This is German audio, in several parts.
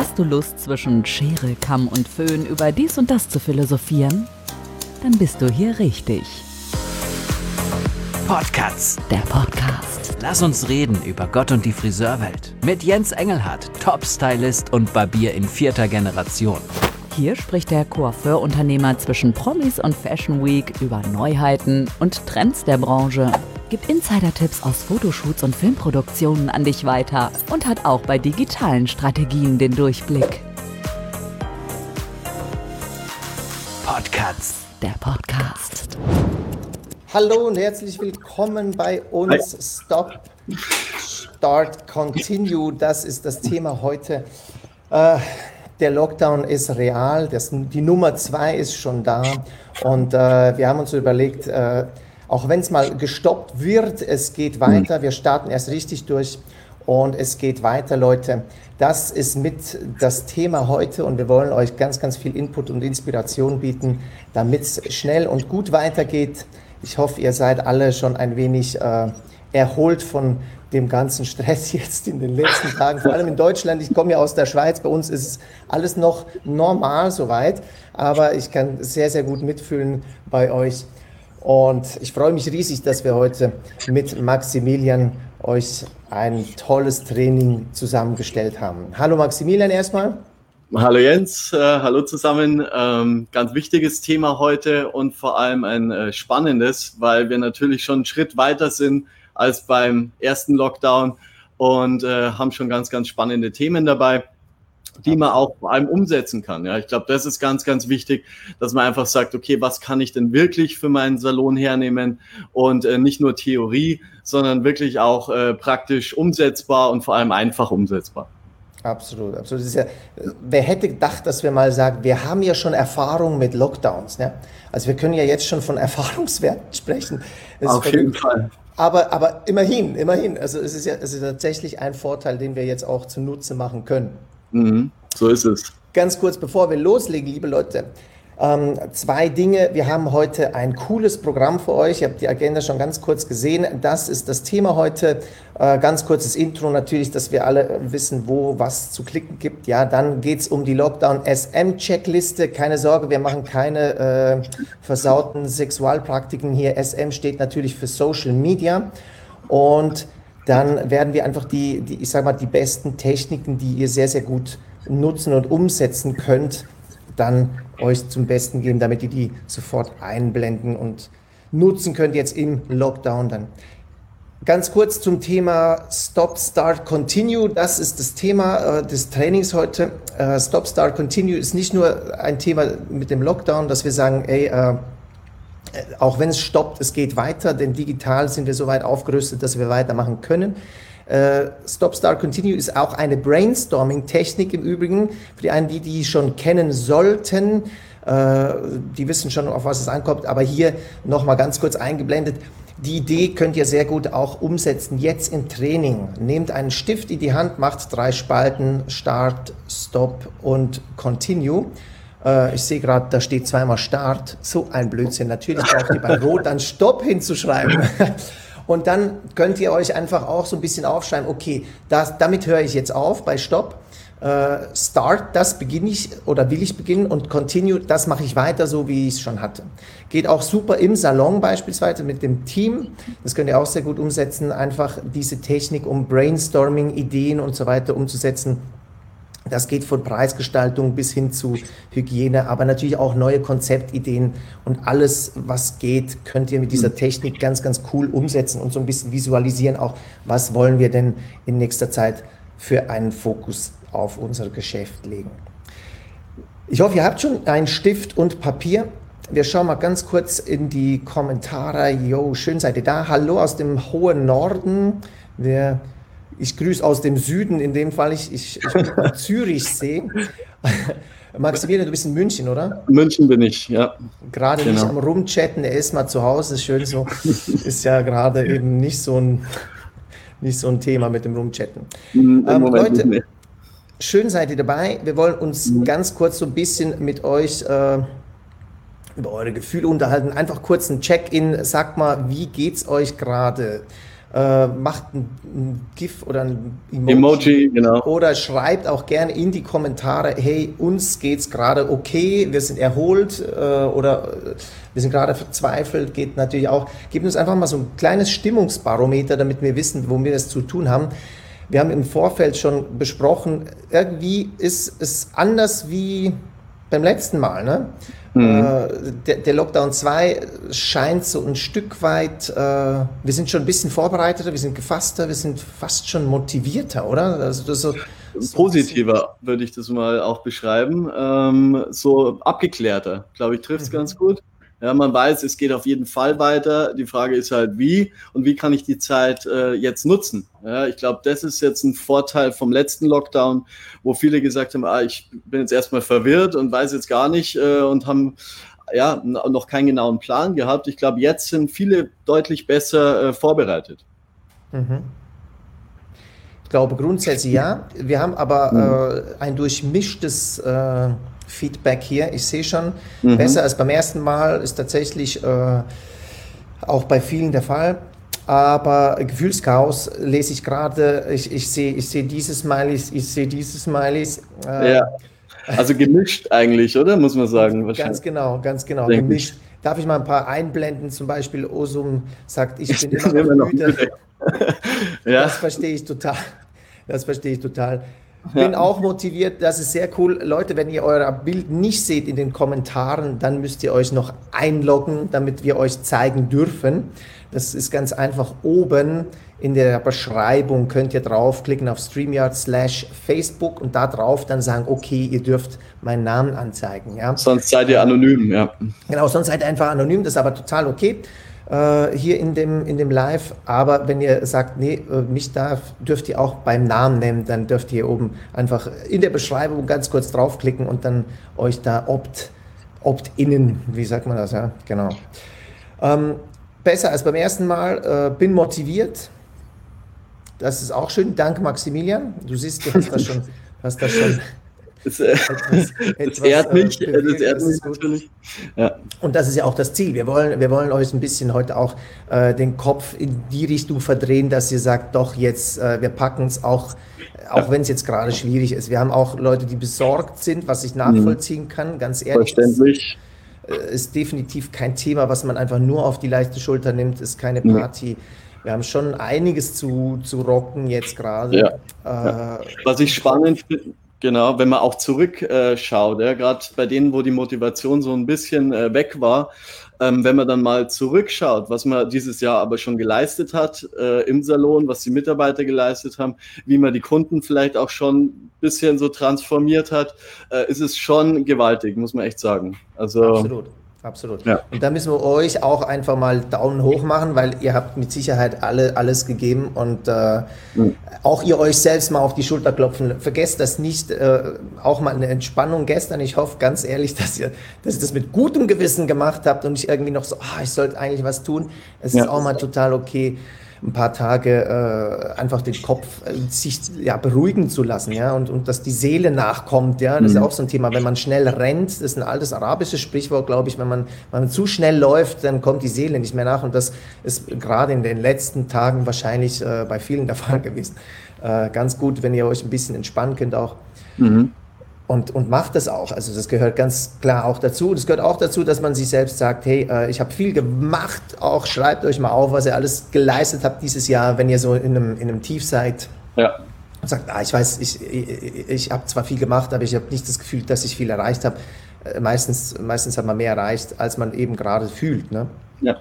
Hast du Lust, zwischen Schere, Kamm und Föhn über dies und das zu philosophieren? Dann bist du hier richtig. Podcasts. Der Podcast. Lass uns reden über Gott und die Friseurwelt. Mit Jens Engelhardt, Top-Stylist und Barbier in 4. Generation. Hier spricht der Coiffeur-Unternehmer zwischen Promis und Fashion Week über Neuheiten und Trends der Branche, gibt Insider-Tipps aus Fotoshoots und Filmproduktionen an dich weiter und hat auch bei digitalen Strategien den Durchblick. Podcasts. Der Podcast. Hallo und herzlich willkommen bei uns. Stop, Start, Continue. Das ist das Thema heute. Der Lockdown ist real. Die Nummer 2 ist schon da. Und wir haben uns überlegt, auch wenn es mal gestoppt wird, es geht weiter. Wir starten erst richtig durch und es geht weiter, Leute. Das ist mit das Thema heute und wir wollen euch ganz, ganz viel Input und Inspiration bieten, damit es schnell und gut weitergeht. Ich hoffe, ihr seid alle schon ein wenig erholt von dem ganzen Stress jetzt in den letzten Tagen, vor allem in Deutschland. Ich komme ja aus der Schweiz, bei uns ist alles noch normal soweit, aber ich kann sehr, sehr gut mitfühlen bei euch. Und ich freue mich riesig, dass wir heute mit Maximilian euch ein tolles Training zusammengestellt haben. Hallo Maximilian erstmal. Hallo Jens, hallo zusammen. Ganz wichtiges Thema heute und vor allem ein spannendes, weil wir natürlich schon einen Schritt weiter sind als beim ersten Lockdown und haben schon ganz, ganz spannende Themen dabei, die man auch vor allem umsetzen kann. Ja, ich glaube, das ist ganz, ganz wichtig, dass man einfach sagt, okay, was kann ich denn wirklich für meinen Salon hernehmen und nicht nur Theorie, sondern wirklich auch praktisch umsetzbar und vor allem einfach umsetzbar. Absolut, absolut. Das ist ja, wer hätte gedacht, dass wir mal sagen, wir haben ja schon Erfahrung mit Lockdowns. Ne? Also wir können ja jetzt schon von Erfahrungswerten sprechen. Auf jeden Fall. Aber immerhin. Also es ist tatsächlich ein Vorteil, den wir jetzt auch zunutze machen können. So ist es. Ganz kurz, bevor wir loslegen, liebe Leute, 2 Dinge. Wir haben heute ein cooles Programm für euch. Ihr habt die Agenda schon ganz kurz gesehen. Das ist das Thema heute. Ganz kurzes Intro natürlich, dass wir alle wissen, wo was zu klicken gibt. Ja, dann geht es um die Lockdown-SM-Checkliste. Keine Sorge, wir machen keine versauten Sexualpraktiken hier. SM steht natürlich für Social Media. Und dann werden wir einfach die besten Techniken, die ihr sehr, sehr gut nutzen und umsetzen könnt, dann euch zum Besten geben, damit ihr die sofort einblenden und nutzen könnt jetzt im Lockdown dann. Ganz kurz zum Thema Stop, Start, Continue. Das ist das Thema des Trainings heute. Stop, Start, Continue ist nicht nur ein Thema mit dem Lockdown, dass wir sagen, auch wenn es stoppt, es geht weiter, denn digital sind wir so weit aufgerüstet, dass wir weitermachen können. Stop, Start, Continue ist auch eine Brainstorming-Technik im Übrigen. Für die einen, die schon kennen sollten, die wissen schon, auf was es ankommt, aber hier nochmal ganz kurz eingeblendet. Die Idee könnt ihr sehr gut auch umsetzen, jetzt im Training. Nehmt einen Stift in die Hand, macht 3 Spalten, Start, Stop und Continue. Ich sehe gerade, da steht zweimal Start. So ein Blödsinn. Natürlich braucht ihr bei Rot dann Stopp hinzuschreiben. Und dann könnt ihr euch einfach auch so ein bisschen aufschreiben, okay, damit höre ich jetzt auf bei Stopp. Start, das beginne ich oder will ich beginnen und Continue, das mache ich weiter, so wie ich es schon hatte. Geht auch super im Salon beispielsweise mit dem Team. Das könnt ihr auch sehr gut umsetzen, einfach diese Technik, um Brainstorming, Ideen und so weiter umzusetzen. Das geht von Preisgestaltung bis hin zu Hygiene, aber natürlich auch neue Konzeptideen und alles, was geht, könnt ihr mit dieser Technik ganz, ganz cool umsetzen und so ein bisschen visualisieren auch, was wollen wir denn in nächster Zeit für einen Fokus auf unser Geschäft legen. Ich hoffe, ihr habt schon einen Stift und Papier. Wir schauen mal ganz kurz in die Kommentare. Jo, schön seid ihr da. Hallo aus dem hohen Norden. Ich grüße aus dem Süden, in dem Fall ich bin Zürichsee. Maximilian, du bist in München, oder? München bin ich, ja. Gerade nicht am Rumchatten, er ist mal zu Hause, ist schön so. Ist ja gerade eben nicht so ein Thema mit dem Rumchatten. Leute, schön seid ihr dabei. Wir wollen uns ganz kurz so ein bisschen mit euch über eure Gefühle unterhalten. Einfach kurz ein Check-in. Sagt mal, wie geht's euch gerade? macht ein GIF oder ein Emoji, genau. Oder schreibt auch gerne in die Kommentare, hey, uns geht's gerade okay, wir sind erholt oder wir sind gerade verzweifelt, geht natürlich auch. Gebt uns einfach mal so ein kleines Stimmungsbarometer, damit wir wissen, womit wir es zu tun haben. Wir haben im Vorfeld schon besprochen, irgendwie ist es anders wie beim letzten Mal, ne? Der Lockdown 2 scheint so ein Stück weit, wir sind schon ein bisschen vorbereiteter, wir sind gefasster, wir sind fast schon motivierter, oder? Also das so positiver würde ich das mal auch beschreiben, so abgeklärter, glaube ich, trifft es ganz gut. Ja, man weiß, es geht auf jeden Fall weiter. Die Frage ist halt, wie und wie kann ich die Zeit jetzt nutzen? Ja, ich glaube, das ist jetzt ein Vorteil vom letzten Lockdown, wo viele gesagt haben, ich bin jetzt erstmal verwirrt und weiß jetzt gar nicht und haben ja noch keinen genauen Plan gehabt. Ich glaube, jetzt sind viele deutlich besser vorbereitet. Ich glaube grundsätzlich ja. Wir haben aber ein durchmischtes Feedback hier. Ich sehe schon, besser als beim ersten Mal ist tatsächlich auch bei vielen der Fall. Aber Gefühlschaos lese ich gerade. Ich sehe diese Smileys, ich sehe diese Smileys. Ja, also gemischt eigentlich, oder? Muss man sagen. Ganz genau, gemischt. Darf ich mal ein paar einblenden? Zum Beispiel Osum sagt, ich bin immer noch müde. Ja. Das verstehe ich total. Bin auch motiviert, das ist sehr cool. Leute, wenn ihr euer Bild nicht seht in den Kommentaren, dann müsst ihr euch noch einloggen, damit wir euch zeigen dürfen. Das ist ganz einfach oben in der Beschreibung, könnt ihr draufklicken auf StreamYard/Facebook und da drauf dann sagen, okay, ihr dürft meinen Namen anzeigen. Ja? Sonst seid ihr anonym, ja. Genau, sonst seid ihr einfach anonym, das ist aber total okay. Hier in dem Live, aber wenn ihr sagt, nee, mich dürft ihr auch beim Namen nennen, dann dürft ihr oben einfach in der Beschreibung ganz kurz draufklicken und dann euch da opt-innen, wie sagt man das, ja, genau. Besser als beim ersten Mal, bin motiviert, das ist auch schön, danke Maximilian, du siehst, du hast das schon Das ehrt mich natürlich. Ja. Und das ist ja auch das Ziel. Wir wollen euch ein bisschen heute auch den Kopf in die Richtung verdrehen, dass ihr sagt, doch jetzt, wir packen es auch wenn es jetzt gerade schwierig ist. Wir haben auch Leute, die besorgt sind, was ich nachvollziehen kann, ganz ehrlich. Verständlich. Ist definitiv kein Thema, was man einfach nur auf die leichte Schulter nimmt, ist keine Party. Wir haben schon einiges zu rocken jetzt gerade. Ja. Was ich spannend finde, genau, wenn man auch zurückschaut, gerade bei denen, wo die Motivation so ein bisschen weg war, wenn man dann mal zurückschaut, was man dieses Jahr aber schon geleistet hat im Salon, was die Mitarbeiter geleistet haben, wie man die Kunden vielleicht auch schon ein bisschen so transformiert hat, ist es schon gewaltig, muss man echt sagen. Also, Absolut. Ja. Und da müssen wir euch auch einfach mal Daumen hoch machen, weil ihr habt mit Sicherheit alles gegeben und auch ihr euch selbst mal auf die Schulter klopfen. Vergesst das nicht, auch mal eine Entspannung gestern. Ich hoffe ganz ehrlich, dass ihr das mit gutem Gewissen gemacht habt und nicht irgendwie noch so, ich sollte eigentlich was tun. Es ist auch mal total okay, ein paar Tage einfach den Kopf sich beruhigen zu lassen, ja, und dass die Seele nachkommt, ja, das ist auch so ein Thema, wenn man schnell rennt, das ist ein altes arabisches Sprichwort, glaube ich, wenn man zu schnell läuft, dann kommt die Seele nicht mehr nach und das ist gerade in den letzten Tagen wahrscheinlich bei vielen der Fall gewesen. Ganz gut, wenn ihr euch ein bisschen entspannen könnt auch. Und macht das auch. Also das gehört ganz klar auch dazu. Das gehört auch dazu, dass man sich selbst sagt, hey, ich habe viel gemacht, auch schreibt euch mal auf, was ihr alles geleistet habt dieses Jahr, wenn ihr so in einem Tief seid. Ja. Und sagt, ich weiß, ich habe zwar viel gemacht, aber ich habe nicht das Gefühl, dass ich viel erreicht habe. Meistens hat man mehr erreicht, als man eben gerade fühlt. Ne? Ja.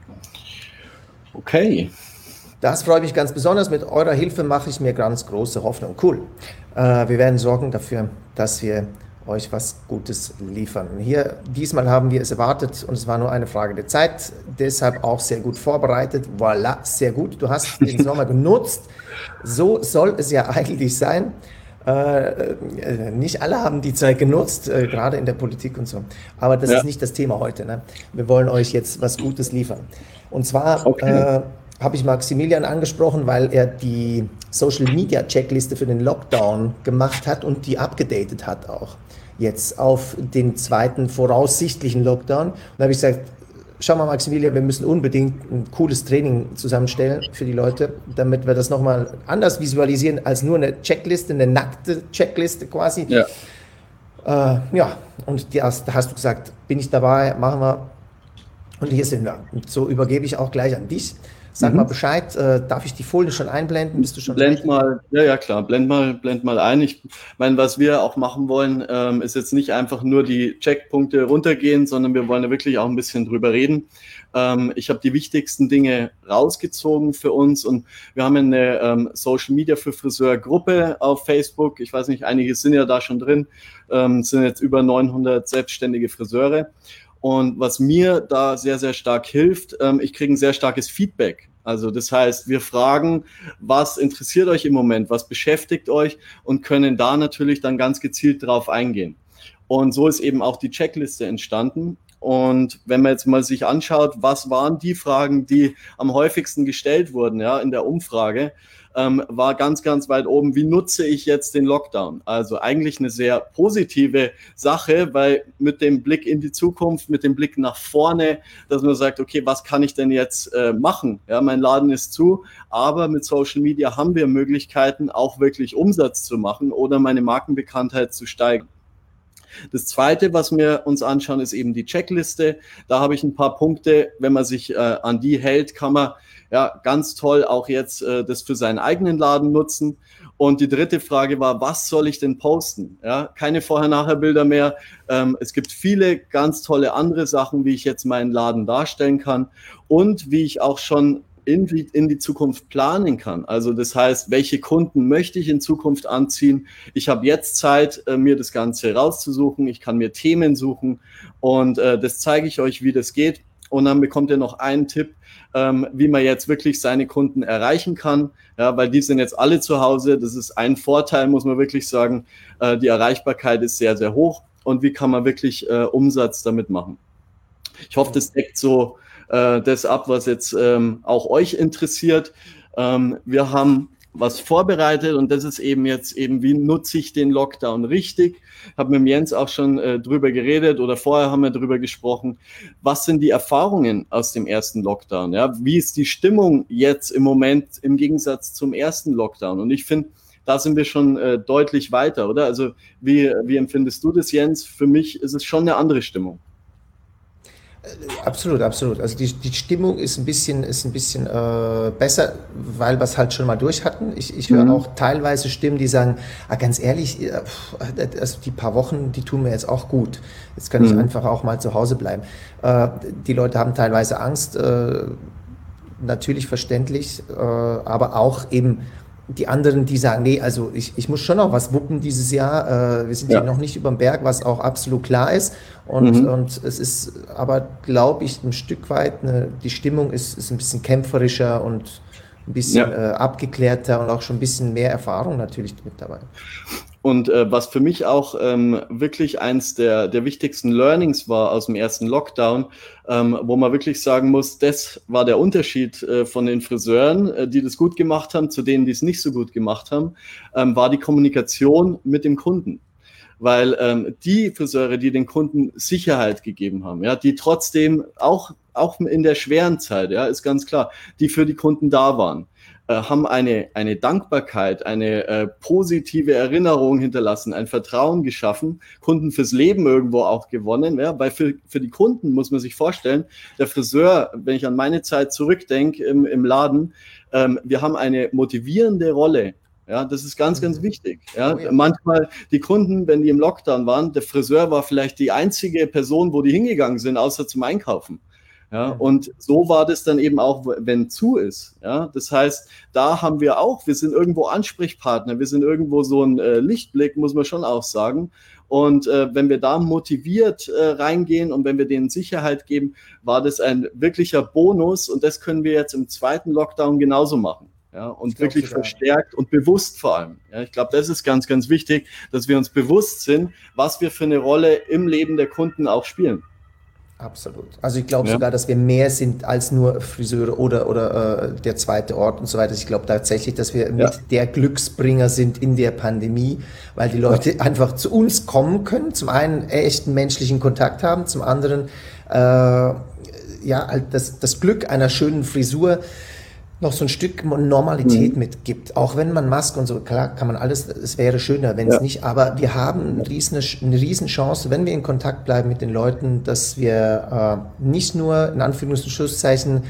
Okay. Das freut mich ganz besonders. Mit eurer Hilfe mache ich mir ganz große Hoffnung. Cool. Wir werden sorgen dafür, dass wir euch was Gutes liefern. Hier, diesmal haben wir es erwartet und es war nur eine Frage der Zeit. Deshalb auch sehr gut vorbereitet. Voilà, sehr gut. Du hast den Sommer genutzt. So soll es ja eigentlich sein. Nicht alle haben die Zeit genutzt, gerade in der Politik und so. Aber das ist nicht das Thema heute. Ne? Wir wollen euch jetzt was Gutes liefern. Und zwar habe ich Maximilian angesprochen, weil er die Social-Media-Checkliste für den Lockdown gemacht hat und die abgedatet hat auch jetzt auf den zweiten voraussichtlichen Lockdown. Und da habe ich gesagt, schau mal, Maximilian, wir müssen unbedingt ein cooles Training zusammenstellen für die Leute, damit wir das nochmal anders visualisieren als nur eine Checkliste, eine nackte Checkliste quasi. Ja. Ja, und da hast du gesagt, bin ich dabei, machen wir. Und hier sind wir. Und so übergebe ich auch gleich an dich. Sag mal Bescheid, darf ich die Folie schon einblenden? Bist du schon blend mal, ja klar, blend mal ein. Ich meine, was wir auch machen wollen, ist jetzt nicht einfach nur die Checkpunkte runtergehen, sondern wir wollen ja wirklich auch ein bisschen drüber reden. Ich habe die wichtigsten Dinge rausgezogen für uns und wir haben eine Social Media für Friseur Gruppe auf Facebook. Ich weiß nicht, einige sind ja da schon drin, sind jetzt über 900 selbstständige Friseure. Und was mir da sehr, sehr stark hilft, ich kriege ein sehr starkes Feedback. Also das heißt, wir fragen, was interessiert euch im Moment, was beschäftigt euch und können da natürlich dann ganz gezielt drauf eingehen. Und so ist eben auch die Checkliste entstanden. Und wenn man jetzt mal sich anschaut, was waren die Fragen, die am häufigsten gestellt wurden, ja, in der Umfrage, war ganz, ganz weit oben, wie nutze ich jetzt den Lockdown? Also eigentlich eine sehr positive Sache, weil mit dem Blick in die Zukunft, mit dem Blick nach vorne, dass man sagt, okay, was kann ich denn jetzt machen? Ja, mein Laden ist zu, aber mit Social Media haben wir Möglichkeiten, auch wirklich Umsatz zu machen oder meine Markenbekanntheit zu steigern. Das Zweite, was wir uns anschauen, ist eben die Checkliste. Da habe ich ein paar Punkte. Wenn man sich an die hält, kann man ja ganz toll auch jetzt das für seinen eigenen Laden nutzen. Und die dritte Frage war, was soll ich denn posten? Ja, keine Vorher-Nachher-Bilder mehr. Es gibt viele ganz tolle andere Sachen, wie ich jetzt meinen Laden darstellen kann und wie ich auch schon in die Zukunft planen kann. Also das heißt, welche Kunden möchte ich in Zukunft anziehen? Ich habe jetzt Zeit, mir das Ganze rauszusuchen. Ich kann mir Themen suchen und das zeige ich euch, wie das geht. Und dann bekommt ihr noch einen Tipp, wie man jetzt wirklich seine Kunden erreichen kann, ja, weil die sind jetzt alle zu Hause. Das ist ein Vorteil, muss man wirklich sagen. Die Erreichbarkeit ist sehr, sehr hoch und wie kann man wirklich Umsatz damit machen? Ich hoffe, das deckt so das ab, was jetzt auch euch interessiert. Wir haben was vorbereitet und das ist eben jetzt eben, wie nutze ich den Lockdown richtig? Ich habe mit dem Jens auch schon drüber geredet oder vorher haben wir drüber gesprochen. Was sind die Erfahrungen aus dem ersten Lockdown? Ja? Wie ist die Stimmung jetzt im Moment im Gegensatz zum ersten Lockdown? Und ich finde, da sind wir schon deutlich weiter, oder? Also wie empfindest du das, Jens? Für mich ist es schon eine andere Stimmung. Absolut, absolut. Also die Stimmung ist ein bisschen besser, weil wir es halt schon mal durch hatten. Ich höre auch teilweise Stimmen, die sagen, ganz ehrlich, also die paar Wochen, die tun mir jetzt auch gut. Jetzt kann ich einfach auch mal zu Hause bleiben. Die Leute haben teilweise Angst, natürlich verständlich, aber auch eben die anderen, die sagen, nee, also ich muss schon noch was wuppen dieses Jahr. Wir sind hier noch nicht über dem Berg, was auch absolut klar ist. Und es ist aber, glaube ich, ein Stück weit, die Stimmung ist ein bisschen kämpferischer und ein bisschen abgeklärter und auch schon ein bisschen mehr Erfahrung natürlich mit dabei. Und was für mich auch wirklich eins der wichtigsten Learnings war aus dem ersten Lockdown, wo man wirklich sagen muss, das war der Unterschied von den Friseuren, die das gut gemacht haben, zu denen, die es nicht so gut gemacht haben, war die Kommunikation mit dem Kunden. Weil die Friseure, die den Kunden Sicherheit gegeben haben, ja, die trotzdem auch in der schweren Zeit, ja, ist ganz klar, die für die Kunden da waren, haben eine Dankbarkeit, eine positive Erinnerung hinterlassen, ein Vertrauen geschaffen, Kunden fürs Leben irgendwo auch gewonnen, ja, weil für die Kunden muss man sich vorstellen, der Friseur, wenn ich an meine Zeit zurückdenke im Laden, wir haben eine motivierende Rolle. Ja, das ist ganz, ganz wichtig. Ja. Manchmal die Kunden, wenn die im Lockdown waren, der Friseur war vielleicht die einzige Person, wo die hingegangen sind, außer zum Einkaufen. Ja, und so war das dann eben auch, wenn zu ist. Ja, das heißt, da haben wir sind irgendwo Ansprechpartner, wir sind irgendwo so ein Lichtblick, muss man schon auch sagen. Und wenn wir da motiviert reingehen und wenn wir denen Sicherheit geben, war das ein wirklicher Bonus und das können wir jetzt im zweiten Lockdown genauso machen. Ja, und wirklich verstärkt und bewusst vor allem. Ja, ich glaube, das ist ganz, ganz wichtig, dass wir uns bewusst sind, was wir für eine Rolle im Leben der Kunden auch spielen. Absolut. Also ich glaube sogar, dass wir mehr sind als nur Friseure oder der zweite Ort und so weiter. Ich glaube tatsächlich, dass wir mit der Glücksbringer sind in der Pandemie, weil die Leute einfach zu uns kommen können. Zum einen echten menschlichen Kontakt haben, zum anderen ja halt das Glück einer schönen Frisur noch so ein Stück Normalität mitgibt. Auch wenn man Maske und so, klar kann man alles, es wäre schöner, wenn es nicht, aber wir haben eine riesen Chance, wenn wir in Kontakt bleiben mit den Leuten, dass wir nicht nur in Anführungszeichen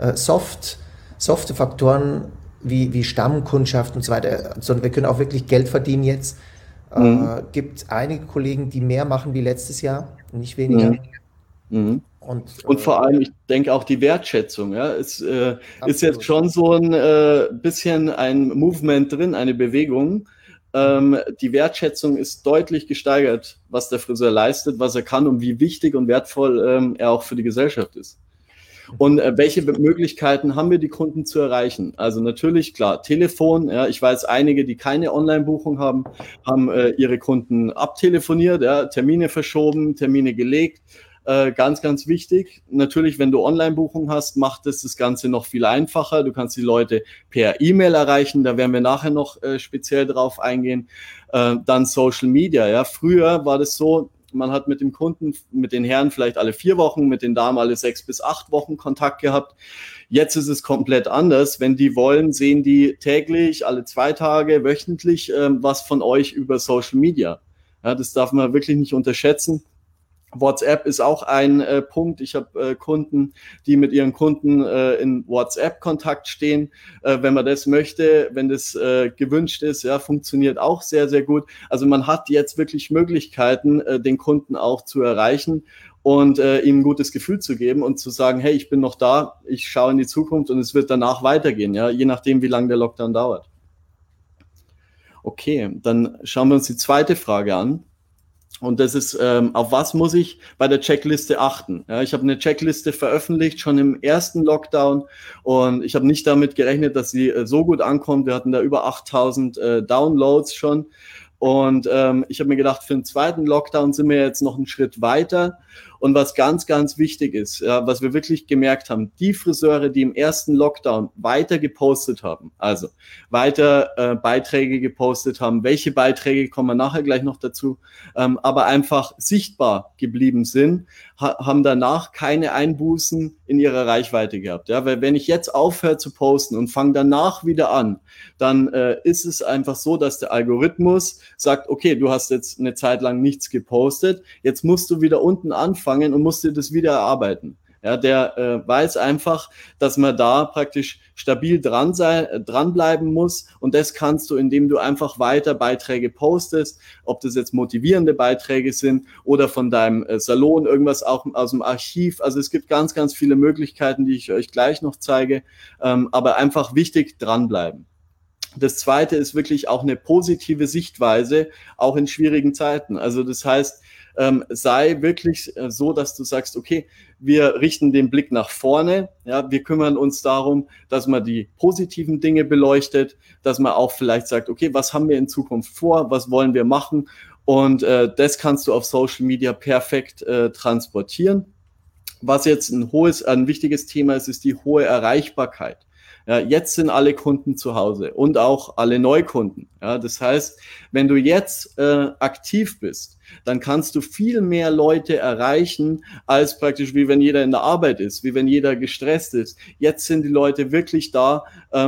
softe Faktoren wie Stammkundschaft und so weiter, sondern wir können auch wirklich Geld verdienen jetzt. Gibt einige Kollegen, die mehr machen wie letztes Jahr, nicht weniger. Und vor allem, ich denke auch die Wertschätzung, ja, ist jetzt schon so ein bisschen ein Movement drin, eine Bewegung. Die Wertschätzung ist deutlich gesteigert, was der Friseur leistet, was er kann und wie wichtig und wertvoll er auch für die Gesellschaft ist. Und welche Möglichkeiten haben wir, die Kunden zu erreichen? Also natürlich, klar, Telefon. Ja, ich weiß, einige, die keine Online-Buchung haben, haben ihre Kunden abtelefoniert, ja, Termine verschoben, Termine gelegt. Ganz, ganz wichtig. Natürlich, wenn du Online-Buchung hast, macht es das Ganze noch viel einfacher. Du kannst die Leute per E-Mail erreichen. Da werden wir nachher noch speziell drauf eingehen. Dann Social Media. Ja, früher war das so, man hat mit dem Kunden, mit den Herren vielleicht alle 4 Wochen, mit den Damen alle 6 bis 8 Wochen Kontakt gehabt. Jetzt ist es komplett anders. Wenn die wollen, sehen die täglich, alle 2 Tage, wöchentlich was von euch über Social Media. Ja, das darf man wirklich nicht unterschätzen. WhatsApp ist auch ein Punkt. Ich habe Kunden, die mit ihren Kunden in WhatsApp-Kontakt stehen. Wenn man das möchte, wenn das gewünscht ist, ja, funktioniert auch sehr, sehr gut. Also man hat jetzt wirklich Möglichkeiten, den Kunden auch zu erreichen und ihm ein gutes Gefühl zu geben und zu sagen, hey, ich bin noch da, ich schaue in die Zukunft und es wird danach weitergehen, ja, je nachdem, wie lange der Lockdown dauert. Okay, dann schauen wir uns die zweite Frage an. Und das ist, auf was muss ich bei der Checkliste achten? Ja, ich habe eine Checkliste veröffentlicht, schon im ersten Lockdown, und ich habe nicht damit gerechnet, dass sie so gut ankommt. Wir hatten da über 8000 Downloads schon. Und ich habe mir gedacht, für den zweiten Lockdown sind wir jetzt noch einen Schritt weiter. Und was ganz, ganz wichtig ist, ja, was wir wirklich gemerkt haben, die Friseure, die im ersten Lockdown weiter gepostet haben, also weiter Beiträge gepostet haben, welche Beiträge, kommen wir nachher gleich noch dazu, aber einfach sichtbar geblieben sind, haben danach keine Einbußen in ihrer Reichweite gehabt. Ja, weil wenn ich jetzt aufhöre zu posten und fange danach wieder an, dann ist es einfach so, dass der Algorithmus sagt, okay, du hast jetzt eine Zeit lang nichts gepostet, jetzt musst du wieder unten anfangen und musst dir das wieder erarbeiten. Ja, der weiß einfach, dass man da praktisch stabil dranbleiben muss, und das kannst du, indem du einfach weiter Beiträge postest, ob das jetzt motivierende Beiträge sind oder von deinem Salon irgendwas auch aus dem Archiv. Also es gibt ganz, ganz viele Möglichkeiten, die ich euch gleich noch zeige, aber einfach wichtig, dranbleiben. Das Zweite ist wirklich auch eine positive Sichtweise, auch in schwierigen Zeiten. Also das heißt, sei wirklich so, dass du sagst, okay, wir richten den Blick nach vorne, ja, wir kümmern uns darum, dass man die positiven Dinge beleuchtet, dass man auch vielleicht sagt, okay, was haben wir in Zukunft vor, was wollen wir machen, und das kannst du auf Social Media perfekt transportieren. Was jetzt ein wichtiges Thema ist, ist die hohe Erreichbarkeit. Ja, jetzt sind alle Kunden zu Hause und auch alle Neukunden. Ja, das heißt, wenn du jetzt aktiv bist, dann kannst du viel mehr Leute erreichen, als praktisch wie wenn jeder in der Arbeit ist, wie wenn jeder gestresst ist. Jetzt sind die Leute wirklich da,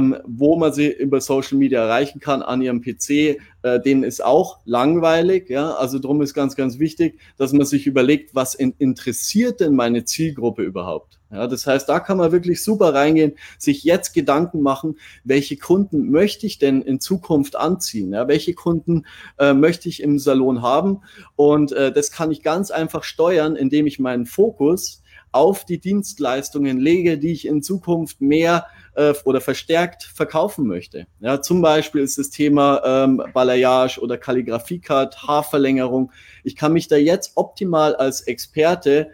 wo man sie über Social Media erreichen kann, an ihrem PC. Denen ist auch langweilig. Ja? Also darum ist ganz, ganz wichtig, dass man sich überlegt, was interessiert denn meine Zielgruppe überhaupt? Ja, das heißt, da kann man wirklich super reingehen, sich jetzt Gedanken machen, welche Kunden möchte ich denn in Zukunft anziehen? Ja, welche Kunden möchte ich im Salon haben? Und das kann ich ganz einfach steuern, indem ich meinen Fokus auf die Dienstleistungen lege, die ich in Zukunft mehr oder verstärkt verkaufen möchte. Ja, zum Beispiel ist das Thema Balayage oder Kalligrafie-Cut, Haarverlängerung. Ich kann mich da jetzt optimal als Experte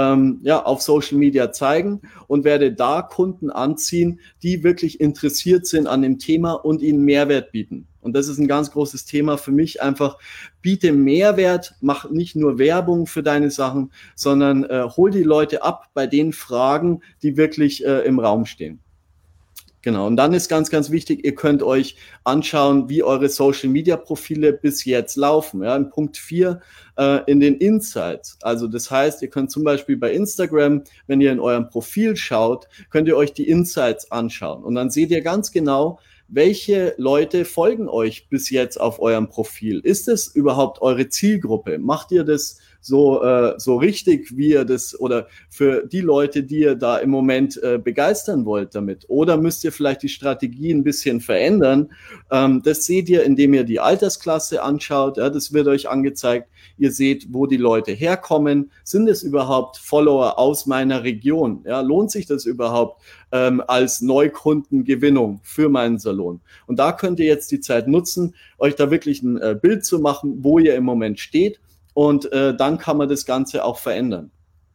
auf Social Media zeigen und werde da Kunden anziehen, die wirklich interessiert sind an dem Thema und ihnen Mehrwert bieten. Und das ist ein ganz großes Thema für mich. Einfach biete Mehrwert, mach nicht nur Werbung für deine Sachen, sondern hol die Leute ab bei den Fragen, die wirklich im Raum stehen. Genau, und dann ist ganz, ganz wichtig, ihr könnt euch anschauen, wie eure Social-Media-Profile bis jetzt laufen. Ja, in Punkt 4 in den Insights. Also das heißt, ihr könnt zum Beispiel bei Instagram, wenn ihr in eurem Profil schaut, könnt ihr euch die Insights anschauen. Und dann seht ihr ganz genau, welche Leute folgen euch bis jetzt auf eurem Profil. Ist es überhaupt eure Zielgruppe? Macht ihr das so richtig, wie ihr das, oder für die Leute, die ihr da im Moment begeistern wollt damit? Oder müsst ihr vielleicht die Strategie ein bisschen verändern? Das seht ihr, indem ihr die Altersklasse anschaut. Ja, das wird euch angezeigt. Ihr seht, wo die Leute herkommen. Sind es überhaupt Follower aus meiner Region? Ja, lohnt sich das überhaupt als Neukundengewinnung für meinen Salon? Und da könnt ihr jetzt die Zeit nutzen, euch da wirklich ein Bild zu machen, wo ihr im Moment steht. Und dann kann man das Ganze auch verändern.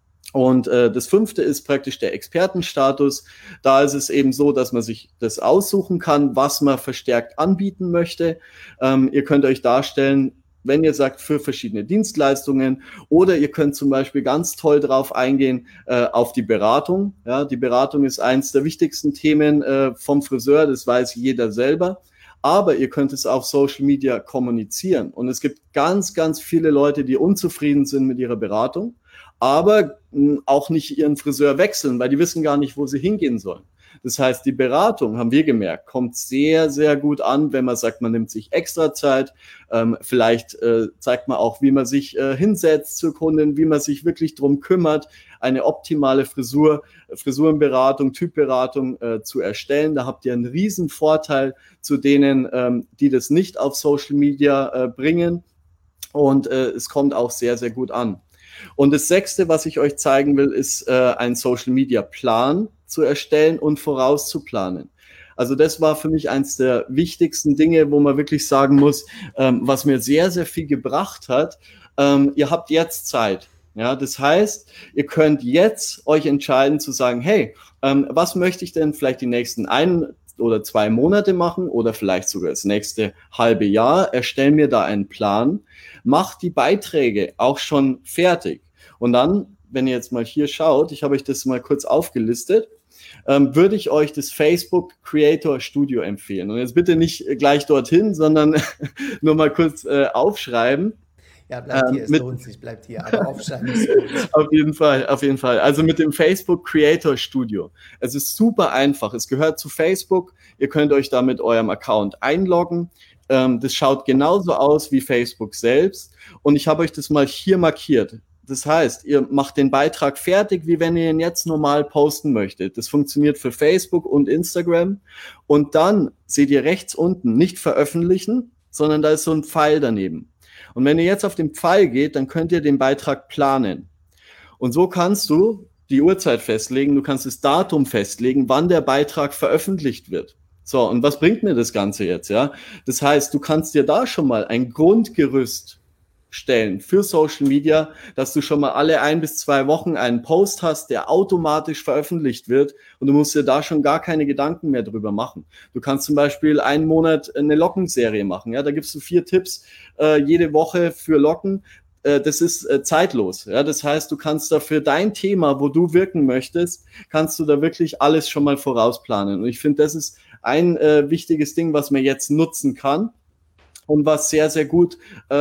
Und das 5. ist praktisch der Expertenstatus. Da ist es eben so, dass man sich das aussuchen kann, was man verstärkt anbieten möchte. Ihr könnt euch darstellen, wenn ihr sagt, für verschiedene Dienstleistungen, oder ihr könnt zum Beispiel ganz toll drauf eingehen, auf die Beratung. Ja, die Beratung ist eins der wichtigsten Themen vom Friseur, das weiß jeder selber. Aber ihr könnt es auf Social Media kommunizieren. Und es gibt ganz, ganz viele Leute, die unzufrieden sind mit ihrer Beratung, aber auch nicht ihren Friseur wechseln, weil die wissen gar nicht, wo sie hingehen sollen. Das heißt, die Beratung, haben wir gemerkt, kommt sehr, sehr gut an, wenn man sagt, man nimmt sich extra Zeit. Vielleicht zeigt man auch, wie man sich hinsetzt zur Kundin, wie man sich wirklich drum kümmert, eine optimale Frisurenberatung, Typberatung zu erstellen. Da habt ihr einen riesen Vorteil zu denen, die das nicht auf Social Media bringen. Und es kommt auch sehr, sehr gut an. Und das 6., was ich euch zeigen will, ist ein Social-Media-Plan zu erstellen und vorauszuplanen. Also das war für mich eins der wichtigsten Dinge, wo man wirklich sagen muss, was mir sehr, sehr viel gebracht hat. Ihr habt jetzt Zeit. Ja, das heißt, ihr könnt jetzt euch entscheiden zu sagen, hey, was möchte ich denn vielleicht die nächsten 1 oder 2 Monate machen oder vielleicht sogar das nächste halbe Jahr, erstell mir da einen Plan, mach die Beiträge auch schon fertig. Und dann, wenn ihr jetzt mal hier schaut, ich habe euch das mal kurz aufgelistet, würde ich euch das Facebook Creator Studio empfehlen. Und jetzt bitte nicht gleich dorthin, sondern nur mal kurz aufschreiben. Ja, bleibt hier, es lohnt sich, bleibt hier, aber aufschreiben ist gut. Auf jeden Fall, auf jeden Fall. Also mit dem Facebook Creator Studio. Es ist super einfach. Es gehört zu Facebook. Ihr könnt euch da mit eurem Account einloggen. Das schaut genauso aus wie Facebook selbst. Und ich habe euch das mal hier markiert. Das heißt, ihr macht den Beitrag fertig, wie wenn ihr ihn jetzt normal posten möchtet. Das funktioniert für Facebook und Instagram. Und dann seht ihr rechts unten nicht veröffentlichen, sondern da ist so ein Pfeil daneben. Und wenn ihr jetzt auf den Pfeil geht, dann könnt ihr den Beitrag planen. Und so kannst du die Uhrzeit festlegen, du kannst das Datum festlegen, wann der Beitrag veröffentlicht wird. So, und was bringt mir das Ganze jetzt? Ja? Das heißt, du kannst dir da schon mal ein Grundgerüst stellen für Social Media, dass du schon mal alle 1 bis 2 Wochen einen Post hast, der automatisch veröffentlicht wird, und du musst dir da schon gar keine Gedanken mehr drüber machen. Du kannst zum Beispiel einen Monat eine Lockenserie machen. Ja, da gibst du 4 Tipps jede Woche für Locken. Das ist zeitlos. Ja, das heißt, du kannst da für dein Thema, wo du wirken möchtest, kannst du da wirklich alles schon mal vorausplanen. Und ich finde, das ist ein wichtiges Ding, was man jetzt nutzen kann. Und was sehr, sehr gut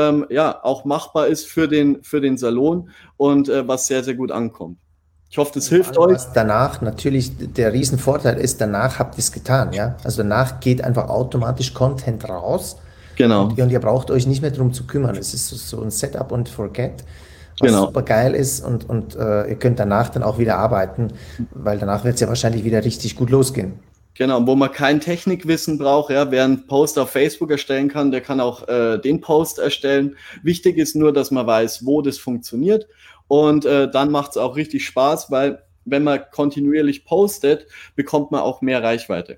auch machbar ist für den Salon und was sehr, sehr gut ankommt. Ich hoffe, das hilft euch. Was danach natürlich der Riesenvorteil ist, danach habt ihr es getan. Ja? Also danach geht einfach automatisch Content raus. Genau. Und ihr braucht euch nicht mehr darum zu kümmern. Es ist so ein Setup und Forget, was super geil ist. Und ihr könnt danach dann auch wieder arbeiten, weil danach wird es ja wahrscheinlich wieder richtig gut losgehen. Genau, wo man kein Technikwissen braucht, ja, wer einen Post auf Facebook erstellen kann, der kann auch den Post erstellen. Wichtig ist nur, dass man weiß, wo das funktioniert, und dann macht es auch richtig Spaß, weil wenn man kontinuierlich postet, bekommt man auch mehr Reichweite.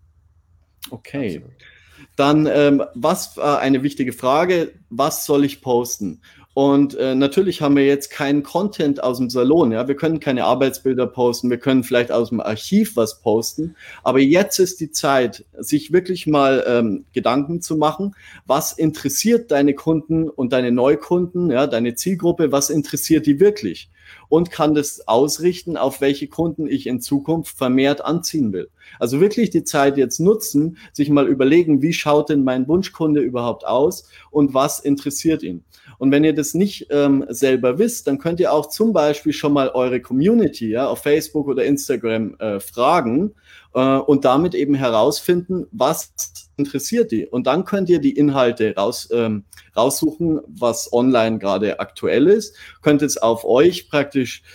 Okay. Absolut. Dann, was war eine wichtige Frage, was soll ich posten? Und natürlich haben wir jetzt keinen Content aus dem Salon. Ja? Wir können keine Arbeitsbilder posten, wir können vielleicht aus dem Archiv was posten. Aber jetzt ist die Zeit, sich wirklich mal Gedanken zu machen, was interessiert deine Kunden und deine Neukunden, ja, deine Zielgruppe, was interessiert die wirklich? Und kann das ausrichten, auf welche Kunden ich in Zukunft vermehrt anziehen will. Also wirklich die Zeit jetzt nutzen, sich mal überlegen, wie schaut denn mein Wunschkunde überhaupt aus und was interessiert ihn. Und wenn ihr das nicht selber wisst, dann könnt ihr auch zum Beispiel schon mal eure Community, ja, auf Facebook oder Instagram fragen und damit eben herausfinden, was interessiert die. Und dann könnt ihr die Inhalte raussuchen, was online gerade aktuell ist. Könnt es auf euch praktisch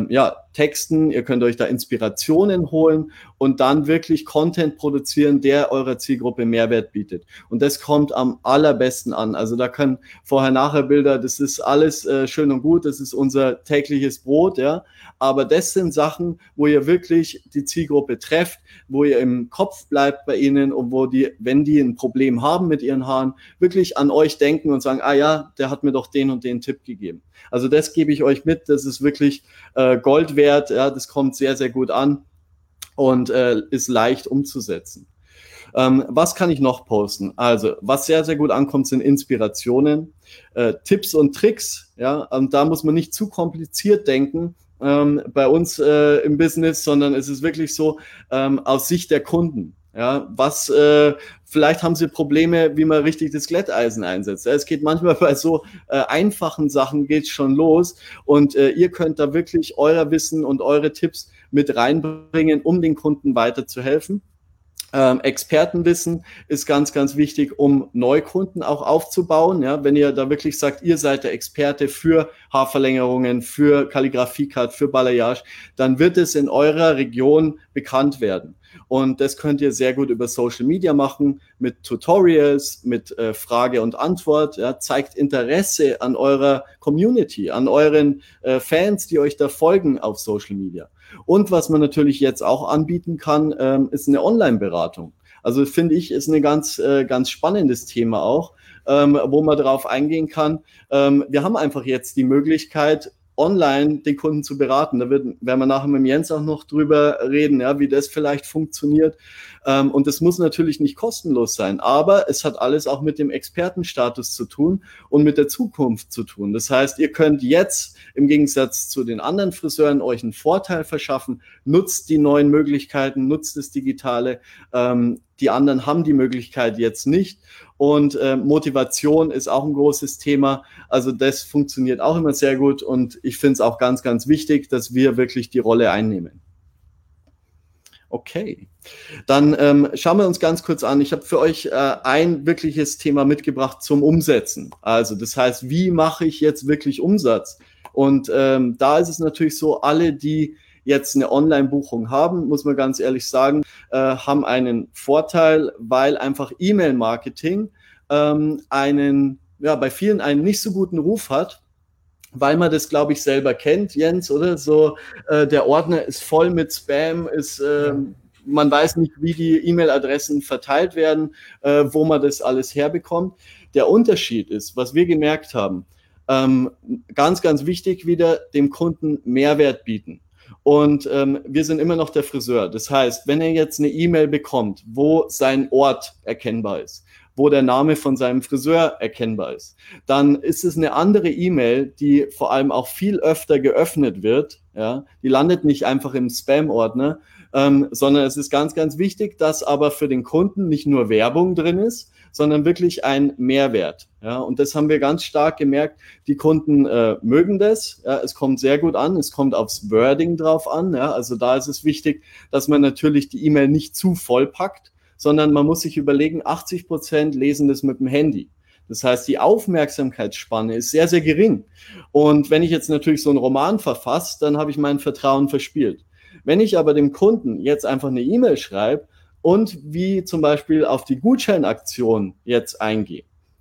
texten, ihr könnt euch da Inspirationen holen und dann wirklich Content produzieren, der eurer Zielgruppe Mehrwert bietet. Und das kommt am allerbesten an. Also da können Vorher-Nachher-Bilder, das ist alles schön und gut, das ist unser tägliches Brot, ja. Aber das sind Sachen, wo ihr wirklich die Zielgruppe trefft, wo ihr im Kopf bleibt bei ihnen und wo die, wenn die ein Problem haben mit ihren Haaren, wirklich an euch denken und sagen, ah ja, der hat mir doch den und den Tipp gegeben. Also das gebe ich euch mit, das ist wirklich Gold wert, ja, das kommt sehr, sehr gut an und ist leicht umzusetzen. Was kann ich noch posten? Also, was sehr, sehr gut ankommt, sind Inspirationen, Tipps und Tricks, ja, und da muss man nicht zu kompliziert denken, bei uns im Business, sondern es ist wirklich so aus Sicht der Kunden. Ja, vielleicht haben sie Probleme, wie man richtig das Glätteisen einsetzt. Ja, es geht manchmal bei so einfachen Sachen geht's schon los und ihr könnt da wirklich euer Wissen und eure Tipps mit reinbringen, um den Kunden weiterzuhelfen. Expertenwissen ist ganz, ganz wichtig, um Neukunden auch aufzubauen. Ja, wenn ihr da wirklich sagt, ihr seid der Experte für Haarverlängerungen, für Kalligrafie-Cut, für Balayage, dann wird es in eurer Region bekannt werden. Und das könnt ihr sehr gut über Social Media machen, mit Tutorials, mit Frage und Antwort. Ja, zeigt Interesse an eurer Community, an euren Fans, die euch da folgen auf Social Media. Und was man natürlich jetzt auch anbieten kann, ist eine Online-Beratung. Also finde ich, ist ein ganz spannendes Thema auch, wo man darauf eingehen kann. Wir haben einfach jetzt die Möglichkeit, online den Kunden zu beraten. Da werden wir nachher mit Jens auch noch drüber reden, ja, wie das vielleicht funktioniert. Und das muss natürlich nicht kostenlos sein, aber es hat alles auch mit dem Expertenstatus zu tun und mit der Zukunft zu tun. Das heißt, ihr könnt jetzt im Gegensatz zu den anderen Friseuren euch einen Vorteil verschaffen, nutzt die neuen Möglichkeiten, nutzt das Digitale. Die anderen haben die Möglichkeit jetzt nicht. Und Motivation ist auch ein großes Thema. Also das funktioniert auch immer sehr gut. Und ich finde es auch ganz, ganz wichtig, dass wir wirklich die Rolle einnehmen. Okay, dann schauen wir uns ganz kurz an. Ich habe für euch ein wirkliches Thema mitgebracht zum Umsetzen. Also das heißt, wie mache ich jetzt wirklich Umsatz? Und da ist es natürlich so, alle, die jetzt eine Online-Buchung haben, muss man ganz ehrlich sagen, haben einen Vorteil, weil einfach E-Mail-Marketing bei vielen einen nicht so guten Ruf hat, weil man das, glaube ich, selber kennt, Jens, oder? So, der Ordner ist voll mit Spam, man weiß nicht, wie die E-Mail-Adressen verteilt werden, wo man das alles herbekommt. Der Unterschied ist, was wir gemerkt haben, ganz, ganz wichtig wieder, dem Kunden Mehrwert bieten. Und wir sind immer noch der Friseur. Das heißt, wenn er jetzt eine E-Mail bekommt, wo sein Ort erkennbar ist, wo der Name von seinem Friseur erkennbar ist, dann ist es eine andere E-Mail, die vor allem auch viel öfter geöffnet wird. Ja? Die landet nicht einfach im Spam-Ordner, sondern es ist ganz, ganz wichtig, dass aber für den Kunden nicht nur Werbung drin ist, sondern wirklich ein Mehrwert. Ja? Und das haben wir ganz stark gemerkt. Die Kunden mögen das. Ja? Es kommt sehr gut an. Es kommt aufs Wording drauf an. Ja? Also da ist es wichtig, dass man natürlich die E-Mail nicht zu voll packt, sondern man muss sich überlegen, 80% lesen das mit dem Handy. Das heißt, die Aufmerksamkeitsspanne ist sehr, sehr gering. Und wenn ich jetzt natürlich so einen Roman verfasse, dann habe ich mein Vertrauen verspielt. Wenn ich aber dem Kunden jetzt einfach eine E-Mail schreibe und wie zum Beispiel auf die Gutscheinaktion jetzt eingehe,